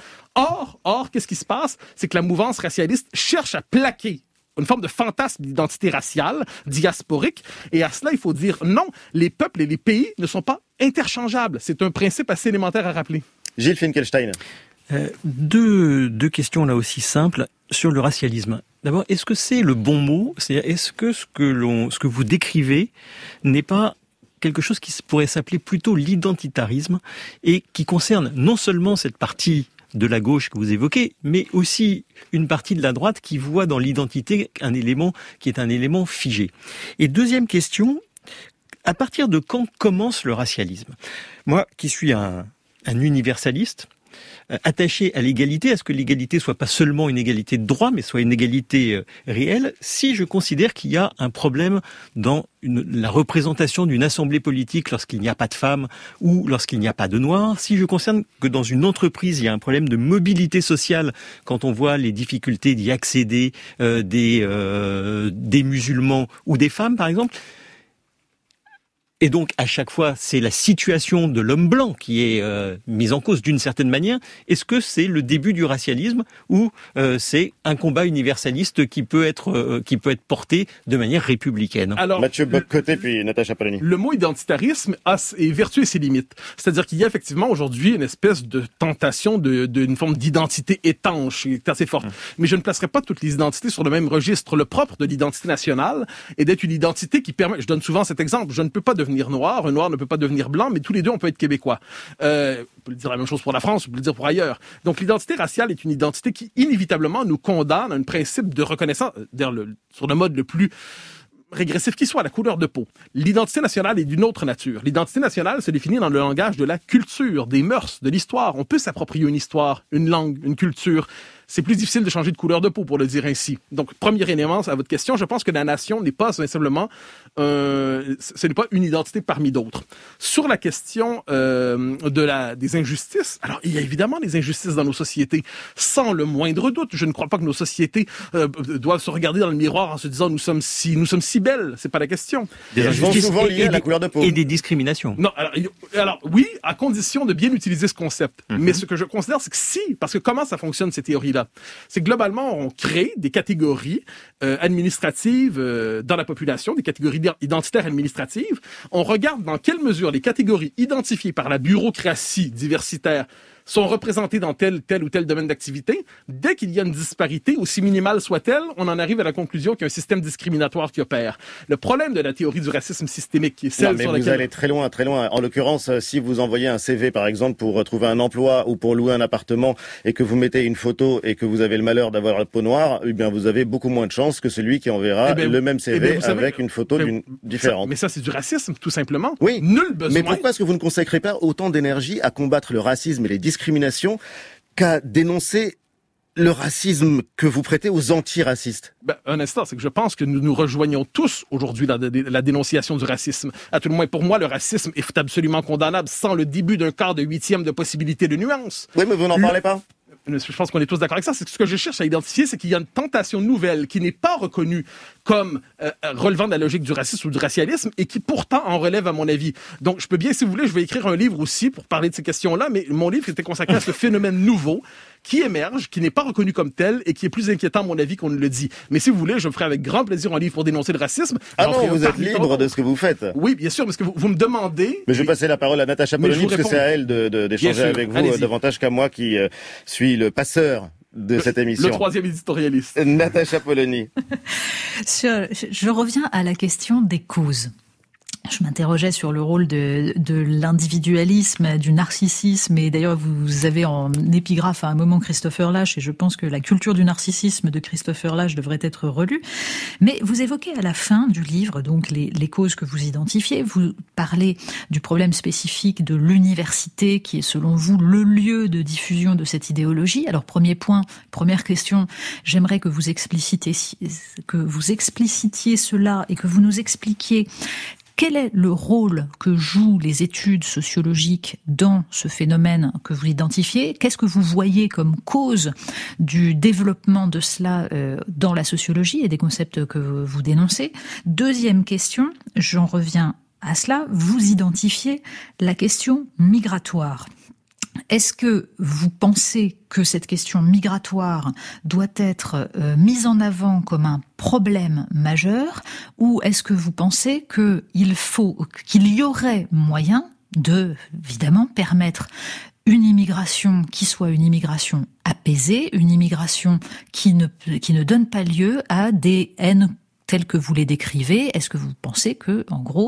Or, qu'est-ce qui se passe? C'est que la mouvance racialiste cherche à plaquer une forme de fantasme d'identité raciale, diasporique, et à cela, il faut dire non, les peuples et les pays ne sont pas interchangeables. C'est un principe assez élémentaire à rappeler. Gilles Finkelstein. Deux questions là aussi simples sur le racialisme. D'abord, est-ce que c'est le bon mot? C'est-à-dire, est-ce que ce que vous décrivez n'est pas quelque chose qui pourrait s'appeler plutôt l'identitarisme et qui concerne non seulement cette partie de la gauche que vous évoquez, mais aussi une partie de la droite qui voit dans l'identité un élément qui est un élément figé. Et deuxième question, à partir de quand commence le racialisme? Moi, qui suis un universaliste, attaché à l'égalité, à ce que l'égalité soit pas seulement une égalité de droit, mais soit une égalité réelle, si je considère qu'il y a un problème dans la représentation d'une assemblée politique lorsqu'il n'y a pas de femmes ou lorsqu'il n'y a pas de noirs, si je considère que dans une entreprise, il y a un problème de mobilité sociale quand on voit les difficultés d'y accéder des musulmans ou des femmes, par exemple, et donc, à chaque fois, c'est la situation de l'homme blanc qui est mise en cause d'une certaine manière. Est-ce que c'est le début du racialisme ou c'est un combat universaliste qui peut être porté de manière républicaine? Alors, Mathieu Bock-Côté puis Natacha Polony. Le mot identitarisme est vertu et ses limites. C'est-à-dire qu'il y a effectivement aujourd'hui une espèce de tentation d'une forme d'identité étanche qui est assez forte. Mais je ne placerai pas toutes les identités sur le même registre. Le propre de l'identité nationale est d'être une identité qui permet, je donne souvent cet exemple, je ne peux pas devenir noir, un noir ne peut pas devenir blanc, mais tous les deux, on peut être québécois. On peut dire la même chose pour la France, on peut le dire pour ailleurs. Donc, l'identité raciale est une identité qui, inévitablement, nous condamne à un principe de reconnaissance, sur le mode le plus régressif qui soit, la couleur de peau. L'identité nationale est d'une autre nature. L'identité nationale se définit dans le langage de la culture, des mœurs, de l'histoire. On peut s'approprier une histoire, une langue, une culture. C'est plus difficile de changer de couleur de peau, pour le dire ainsi. Donc, premier élément à votre question, je pense que la nation n'est pas simplement, ce n'est pas une identité parmi d'autres. Sur la question des injustices, alors il y a évidemment des injustices dans nos sociétés, sans le moindre doute. Je ne crois pas que nos sociétés doivent se regarder dans le miroir en se disant nous sommes si belles. C'est pas la question. Des injustices souvent liées à la couleur de peau. Et des discriminations. Non, alors oui, à condition de bien utiliser ce concept. Mais ce que je considère, c'est que parce que comment ça fonctionne ces théories-là? C'est que globalement, on crée des catégories administratives dans la population, des catégories identitaires administratives. On regarde dans quelle mesure les catégories identifiées par la bureaucratie diversitaire sont représentés dans tel ou tel domaine d'activité, dès qu'il y a une disparité, aussi minimale soit-elle, on en arrive à la conclusion qu'il y a un système discriminatoire qui opère. Le problème de la théorie du racisme systémique, qui est celle sur laquelle... Vous allez très loin, très loin. En l'occurrence, si vous envoyez un CV, par exemple, pour trouver un emploi ou pour louer un appartement et que vous mettez une photo et que vous avez le malheur d'avoir la peau noire, eh bien, vous avez beaucoup moins de chances que celui qui enverra le même CV avec une photo différente. Mais ça, c'est du racisme, tout simplement. Oui. Nul besoin. Mais pourquoi est-ce que vous ne consacrez pas autant d'énergie à combattre le racisme et les discriminations qu'à dénoncer le racisme que vous prêtez aux antiracistes? Un instant, c'est que je pense que nous nous rejoignons tous aujourd'hui dans la dénonciation du racisme. À tout le moins, pour moi, le racisme est absolument condamnable sans le début d'un quart de huitième de possibilité de nuance. Oui, mais vous n'en parlez pas. Je pense qu'on est tous d'accord avec ça. C'est ce que je cherche à identifier, c'est qu'il y a une tentation nouvelle qui n'est pas reconnue comme relevant de la logique du racisme ou du racialisme et qui pourtant en relève, à mon avis. Donc, je peux bien, si vous voulez, je vais écrire un livre aussi pour parler de ces questions-là, mais mon livre était consacré à ce phénomène nouveau qui émerge, qui n'est pas reconnu comme tel et qui est plus inquiétant, à mon avis, qu'on ne le dit. Mais si vous voulez, je ferai avec grand plaisir un livre pour dénoncer le racisme. Ah non, vous êtes libre de ce que vous faites. Oui, bien sûr, parce que vous me demandez... Mais je vais passer la parole à Natacha Polony, parce que c'est à elle d'échanger avec vous davantage qu'à moi qui suis le passeur de cette émission. Le troisième éditorialiste. Natacha Polony. Je reviens à la question des causes. Je m'interrogeais sur le rôle de l'individualisme, du narcissisme, et d'ailleurs vous avez en épigraphe à un moment Christopher Lasch, et je pense que la culture du narcissisme de Christopher Lasch devrait être relue. Mais vous évoquez à la fin du livre donc les causes que vous identifiez. Vous parlez du problème spécifique de l'université, qui est selon vous le lieu de diffusion de cette idéologie. Alors premier point, première question, j'aimerais que vous explicitiez cela et que vous nous expliquiez quel est le rôle que jouent les études sociologiques dans ce phénomène que vous identifiez? Qu'est-ce que vous voyez comme cause du développement de cela dans la sociologie et des concepts que vous dénoncez? Deuxième question, j'en reviens à cela, vous identifiez la question migratoire. Est-ce que vous pensez que cette question migratoire doit être mise en avant comme un problème majeur, ou est-ce que vous pensez qu'il y aurait moyen de, évidemment, permettre une immigration qui soit une immigration apaisée, une immigration qui ne donne pas lieu à des haines telles que vous les décrivez? Est-ce que vous pensez que, en gros,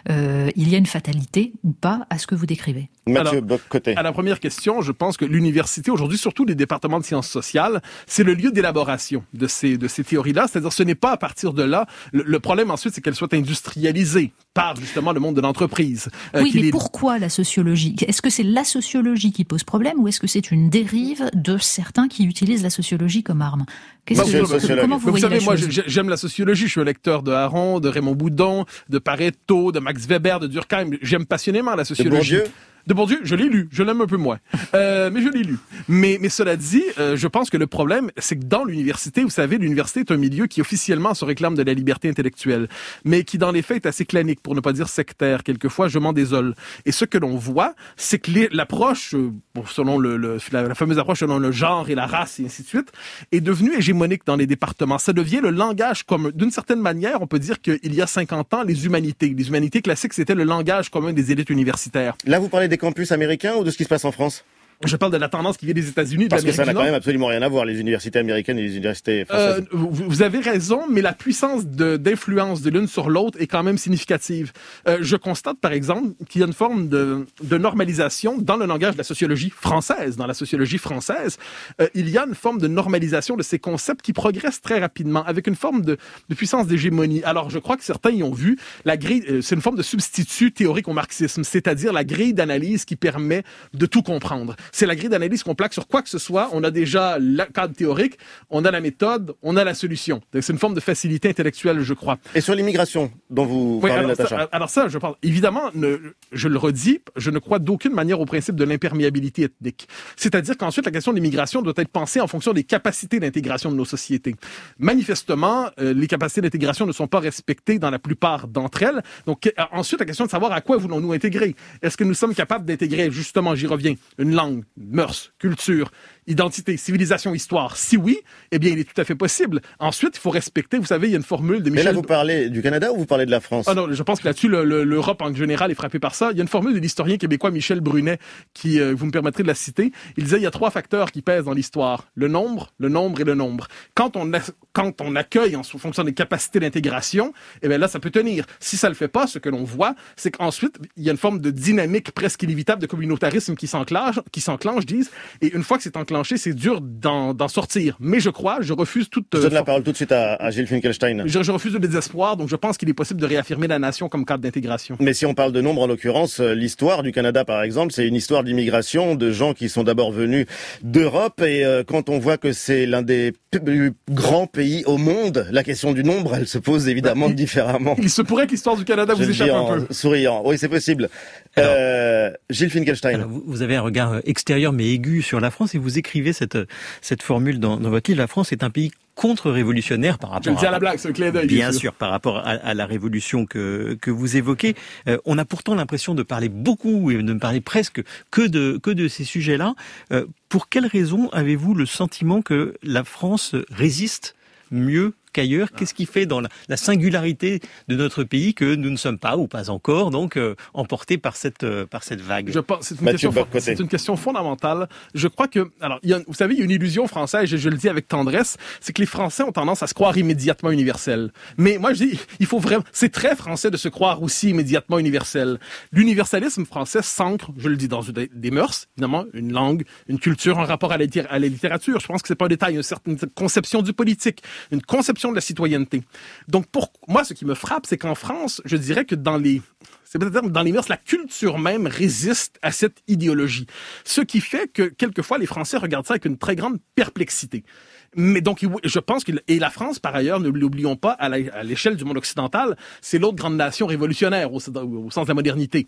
il y a une fatalité ou pas à ce que vous décrivez? Mathieu Bock-Côté. À la première question, je pense que l'université, aujourd'hui, surtout les départements de sciences sociales, c'est le lieu d'élaboration de ces théories-là. C'est-à-dire, ce n'est pas à partir de là. Le problème, ensuite, c'est qu'elles soient industrialisées par, justement, le monde de l'entreprise. Oui, mais pourquoi la sociologie? Est-ce que c'est la sociologie qui pose problème, ou est-ce que c'est une dérive de certains qui utilisent la sociologie comme arme? Comment vous voyez la chose? Moi, j'aime la sociologie. Je suis un lecteur de Aron, de Raymond Boudon, de Pareto, de Max Weber, de Durkheim. J'aime passionnément la sociologie. De Bourdieu, je l'ai lu, je l'aime un peu moins, mais je l'ai lu. Mais cela dit, je pense que le problème, c'est que dans l'université, vous savez, l'université est un milieu qui officiellement se réclame de la liberté intellectuelle, mais qui dans les faits est assez clanique, pour ne pas dire sectaire. Quelquefois, je m'en désole. Et ce que l'on voit, c'est que l'approche, selon la fameuse approche selon le genre et la race et ainsi de suite, est devenue hégémonique dans les départements. Ça devient le langage commun. D'une certaine manière, on peut dire qu'il y a 50 ans, les humanités classiques, c'était le langage commun des élites universitaires. Là, vous parlez des campus américains ou de ce qui se passe en France? Je parle de la tendance qui vient des États-Unis, parce que ça n'a quand même absolument rien à voir, les universités américaines et les universités françaises. Vous avez raison, mais la puissance d'influence de l'une sur l'autre est quand même significative. Je constate, par exemple, qu'il y a une forme de normalisation dans le langage de la sociologie française. Dans la sociologie française, il y a une forme de normalisation de ces concepts qui progressent très rapidement, avec une forme de puissance d'hégémonie. Alors, je crois que certains y ont vu la grille. C'est une forme de substitut théorique au marxisme, c'est-à-dire la grille d'analyse qui permet de tout comprendre. C'est la grille d'analyse qu'on plaque sur quoi que ce soit. On a déjà le cadre théorique, on a la méthode, on a la solution. Donc, c'est une forme de facilité intellectuelle, je crois. Et sur l'immigration, dont vous parlez, Natacha? Alors ça, je parle. Évidemment, je le redis, je ne crois d'aucune manière au principe de l'imperméabilité ethnique. C'est-à-dire qu'ensuite, la question de l'immigration doit être pensée en fonction des capacités d'intégration de nos sociétés. Manifestement, les capacités d'intégration ne sont pas respectées dans la plupart d'entre elles. Donc, ensuite, la question de savoir à quoi voulons-nous intégrer. Est-ce que nous sommes capables d'intégrer, justement, j'y reviens, une langue, mœurs, culture, identité, civilisation, histoire. Si oui, eh bien, il est tout à fait possible. Ensuite, il faut respecter, vous savez, il y a une formule de Michel... Mais là, vous parlez du Canada ou vous parlez de la France? Ah non, je pense que là-dessus, l'Europe en général est frappée par ça. Il y a une formule de l'historien québécois Michel Brunet, qui, vous me permettrez de la citer. Il disait, il y a 3 facteurs qui pèsent dans l'histoire. Le nombre et le nombre. Quand on accueille en fonction des capacités d'intégration, eh bien là, ça peut tenir. Si ça le fait pas, ce que l'on voit, c'est qu'ensuite, il y a une forme de dynamique presque inévitable de communautarisme qui s'enclenche, disent. Et une fois que c'est enclenché, c'est dur d'en sortir. Mais je refuse toute... Je donne la parole tout de suite à Gilles Finkelstein. Je refuse le désespoir, donc je pense qu'il est possible de réaffirmer la nation comme cadre d'intégration. Mais si on parle de nombre, en l'occurrence, l'histoire du Canada, par exemple, c'est une histoire d'immigration, de gens qui sont d'abord venus d'Europe. Et quand on voit que c'est l'un des plus grands pays au monde, la question du nombre, elle se pose évidemment différemment. Il se pourrait que l'histoire du Canada vous échappe un peu. Souriant. Oui, c'est possible. Gilles Finkelstein. Alors, vous avez un regard extérieur mais aigu sur la France et vous écrivez cette formule dans votre livre. La France est un pays contre-révolutionnaire par rapport je le dis à la blague, c'est le clé d'œil. Bien sûr, par rapport à la révolution que vous évoquez. On a pourtant l'impression de parler beaucoup et de ne parler presque que de ces sujets-là. Pour quelles raisons avez-vous le sentiment que la France résiste mieux qu'ailleurs? Qu'est-ce qui fait dans la singularité de notre pays que nous ne sommes pas, ou pas encore, donc emportés par cette vague? Je pense c'est une question fondamentale. Je crois que, alors, vous savez, il y a une illusion française, et je le dis avec tendresse, c'est que les Français ont tendance à se croire immédiatement universels. Mais moi, je dis, il faut vraiment, c'est très français de se croire aussi immédiatement universel. L'universalisme français s'ancre, je le dis, dans des mœurs, évidemment, une langue, une culture, un rapport à la littérature. Je pense que c'est pas un détail, une certaine conception du politique, une conception de la citoyenneté. Donc, pour moi, ce qui me frappe, c'est qu'en France, je dirais que dans les mœurs, la culture même résiste à cette idéologie. Ce qui fait que, quelquefois, les Français regardent ça avec une très grande perplexité. Mais donc, je pense et la France, par ailleurs, ne l'oublions pas, à l'échelle du monde occidental, c'est l'autre grande nation révolutionnaire au sens de la modernité.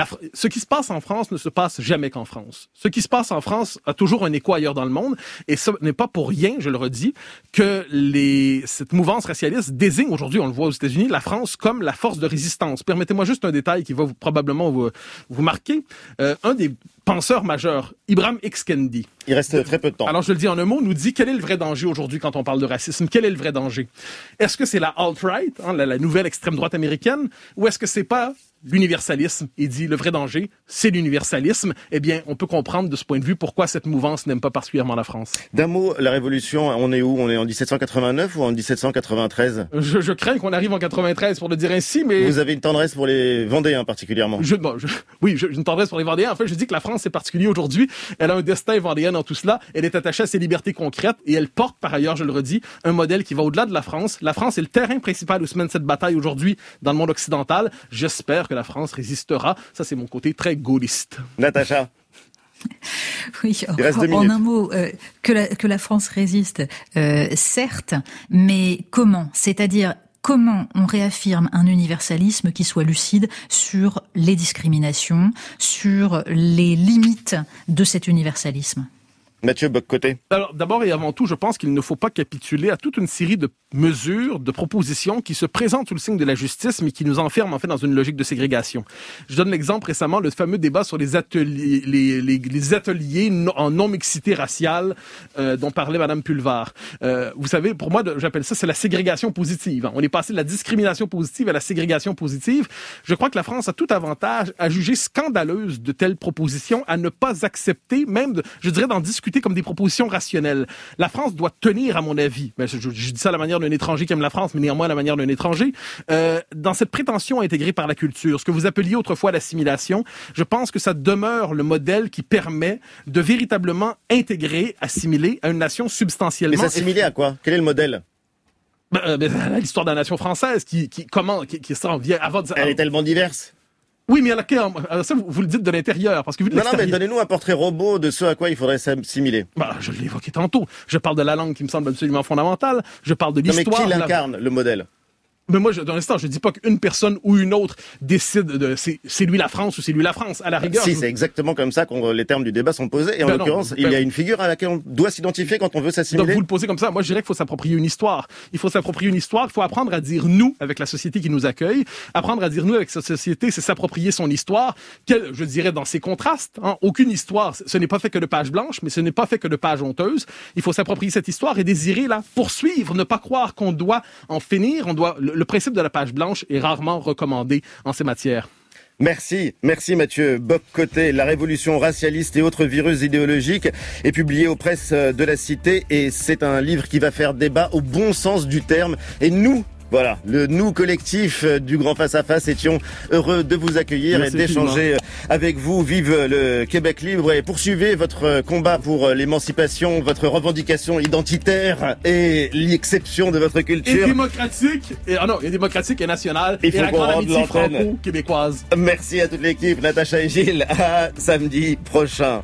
Ce qui se passe en France ne se passe jamais qu'en France. Ce qui se passe en France a toujours un écho ailleurs dans le monde, et ce n'est pas pour rien, je le redis, que cette mouvance racialiste désigne aujourd'hui, on le voit aux États-Unis, la France comme la force de résistance. Permettez-moi juste un détail qui va probablement vous marquer. Un des penseurs majeurs, Ibram X. Kendi. Il reste très peu de temps. Alors, je le dis en un mot, nous dit quel est le vrai danger aujourd'hui quand on parle de racisme? Quel est le vrai danger? Est-ce que c'est la alt-right, la nouvelle extrême droite américaine, ou est-ce que c'est pas l'universalisme? Il dit le vrai danger, c'est l'universalisme. Eh bien, on peut comprendre de ce point de vue pourquoi cette mouvance n'aime pas particulièrement la France. D'un mot, la Révolution, on est où? On est en 1789 ou en 1793? Je crains qu'on arrive en 93 pour le dire ainsi, mais... Vous avez une tendresse pour les Vendéens particulièrement? Oui, j'ai une tendresse pour les Vendéens. En fait, je dis que la France, c'est particulier aujourd'hui. Elle a un destin vendéen dans tout cela. Elle est attachée à ses libertés concrètes et elle porte, par ailleurs, je le redis, un modèle qui va au-delà de la France. La France est le terrain principal où se mène cette bataille aujourd'hui dans le monde occidental. J'espère que la France résistera. Ça, c'est mon côté très gaulliste. Natacha. Oui, en un mot, que la France résiste, certes, mais comment? C'est-à-dire, comment on réaffirme un universalisme qui soit lucide sur les discriminations, sur les limites de cet universalisme? Mathieu Bock-Côté. Alors, d'abord et avant tout, je pense qu'il ne faut pas capituler à toute une série de mesures, de propositions qui se présentent sous le signe de la justice, mais qui nous enferment en fait dans une logique de ségrégation. Je donne l'exemple récemment, le fameux débat sur les ateliers, les ateliers en non-mixité raciale dont parlait Madame Pulvar. Vous savez, pour moi, j'appelle ça, c'est la ségrégation positive. On est passé de la discrimination positive à la ségrégation positive. Je crois que la France a tout avantage à juger scandaleuse de telles propositions, à ne pas accepter, même, je dirais, d'en discuter comme des propositions rationnelles. La France doit tenir, à mon avis, je dis ça à la manière d'un étranger qui aime la France, mais néanmoins à la manière d'un étranger, dans cette prétention intégrée par la culture, ce que vous appeliez autrefois l'assimilation. Je pense que ça demeure le modèle qui permet de véritablement intégrer, assimiler à une nation substantiellement... Mais s'assimiler à quoi? Quel est le modèle? L'histoire de la nation française qui s'en vient avant... Elle est tellement diverse. Oui, mais ça, vous le dites de l'intérieur, parce que vu de l'extérieur... Non, mais donnez-nous un portrait robot de ce à quoi il faudrait s'assimiler. Je l'ai évoqué tantôt. Je parle de la langue qui me semble absolument fondamentale. Je parle de l'histoire... Non, mais qui l'incarne, le modèle? Mais moi, dans l'instant, je dis pas qu'une personne ou une autre décide de c'est lui la France ou c'est lui la France. À la rigueur. Si, c'est exactement comme ça que les termes du débat sont posés. Et en l'occurrence, il y a une figure à laquelle on doit s'identifier quand on veut s'assimiler. Donc vous le posez comme ça. Moi, je dirais qu'il faut s'approprier une histoire. Il faut s'approprier une histoire. Il faut apprendre à dire nous avec la société qui nous accueille. Apprendre à dire nous avec cette société, c'est s'approprier son histoire. Je dirais dans ses contrastes. Hein. Aucune histoire, ce n'est pas fait que de pages blanches, mais ce n'est pas fait que de pages honteuses. Il faut s'approprier cette histoire et désirer la poursuivre. Ne pas croire qu'on doit en finir. Le principe de la page blanche est rarement recommandé en ces matières. Merci Mathieu Bock-Côté. La révolution racialiste et autres virus idéologiques est publié aux presses de la Cité et c'est un livre qui va faire débat au bon sens du terme. Et nous, voilà, le nous collectif du Grand Face à Face, étions heureux de vous accueillir et d'échanger avec vous. Vive le Québec libre et poursuivez votre combat pour l'émancipation, votre revendication identitaire et l'exception de votre culture. Et démocratique, et nationale, et la grande amitié franco-québécoise. Merci à toute l'équipe, Natacha et Gilles. À samedi prochain.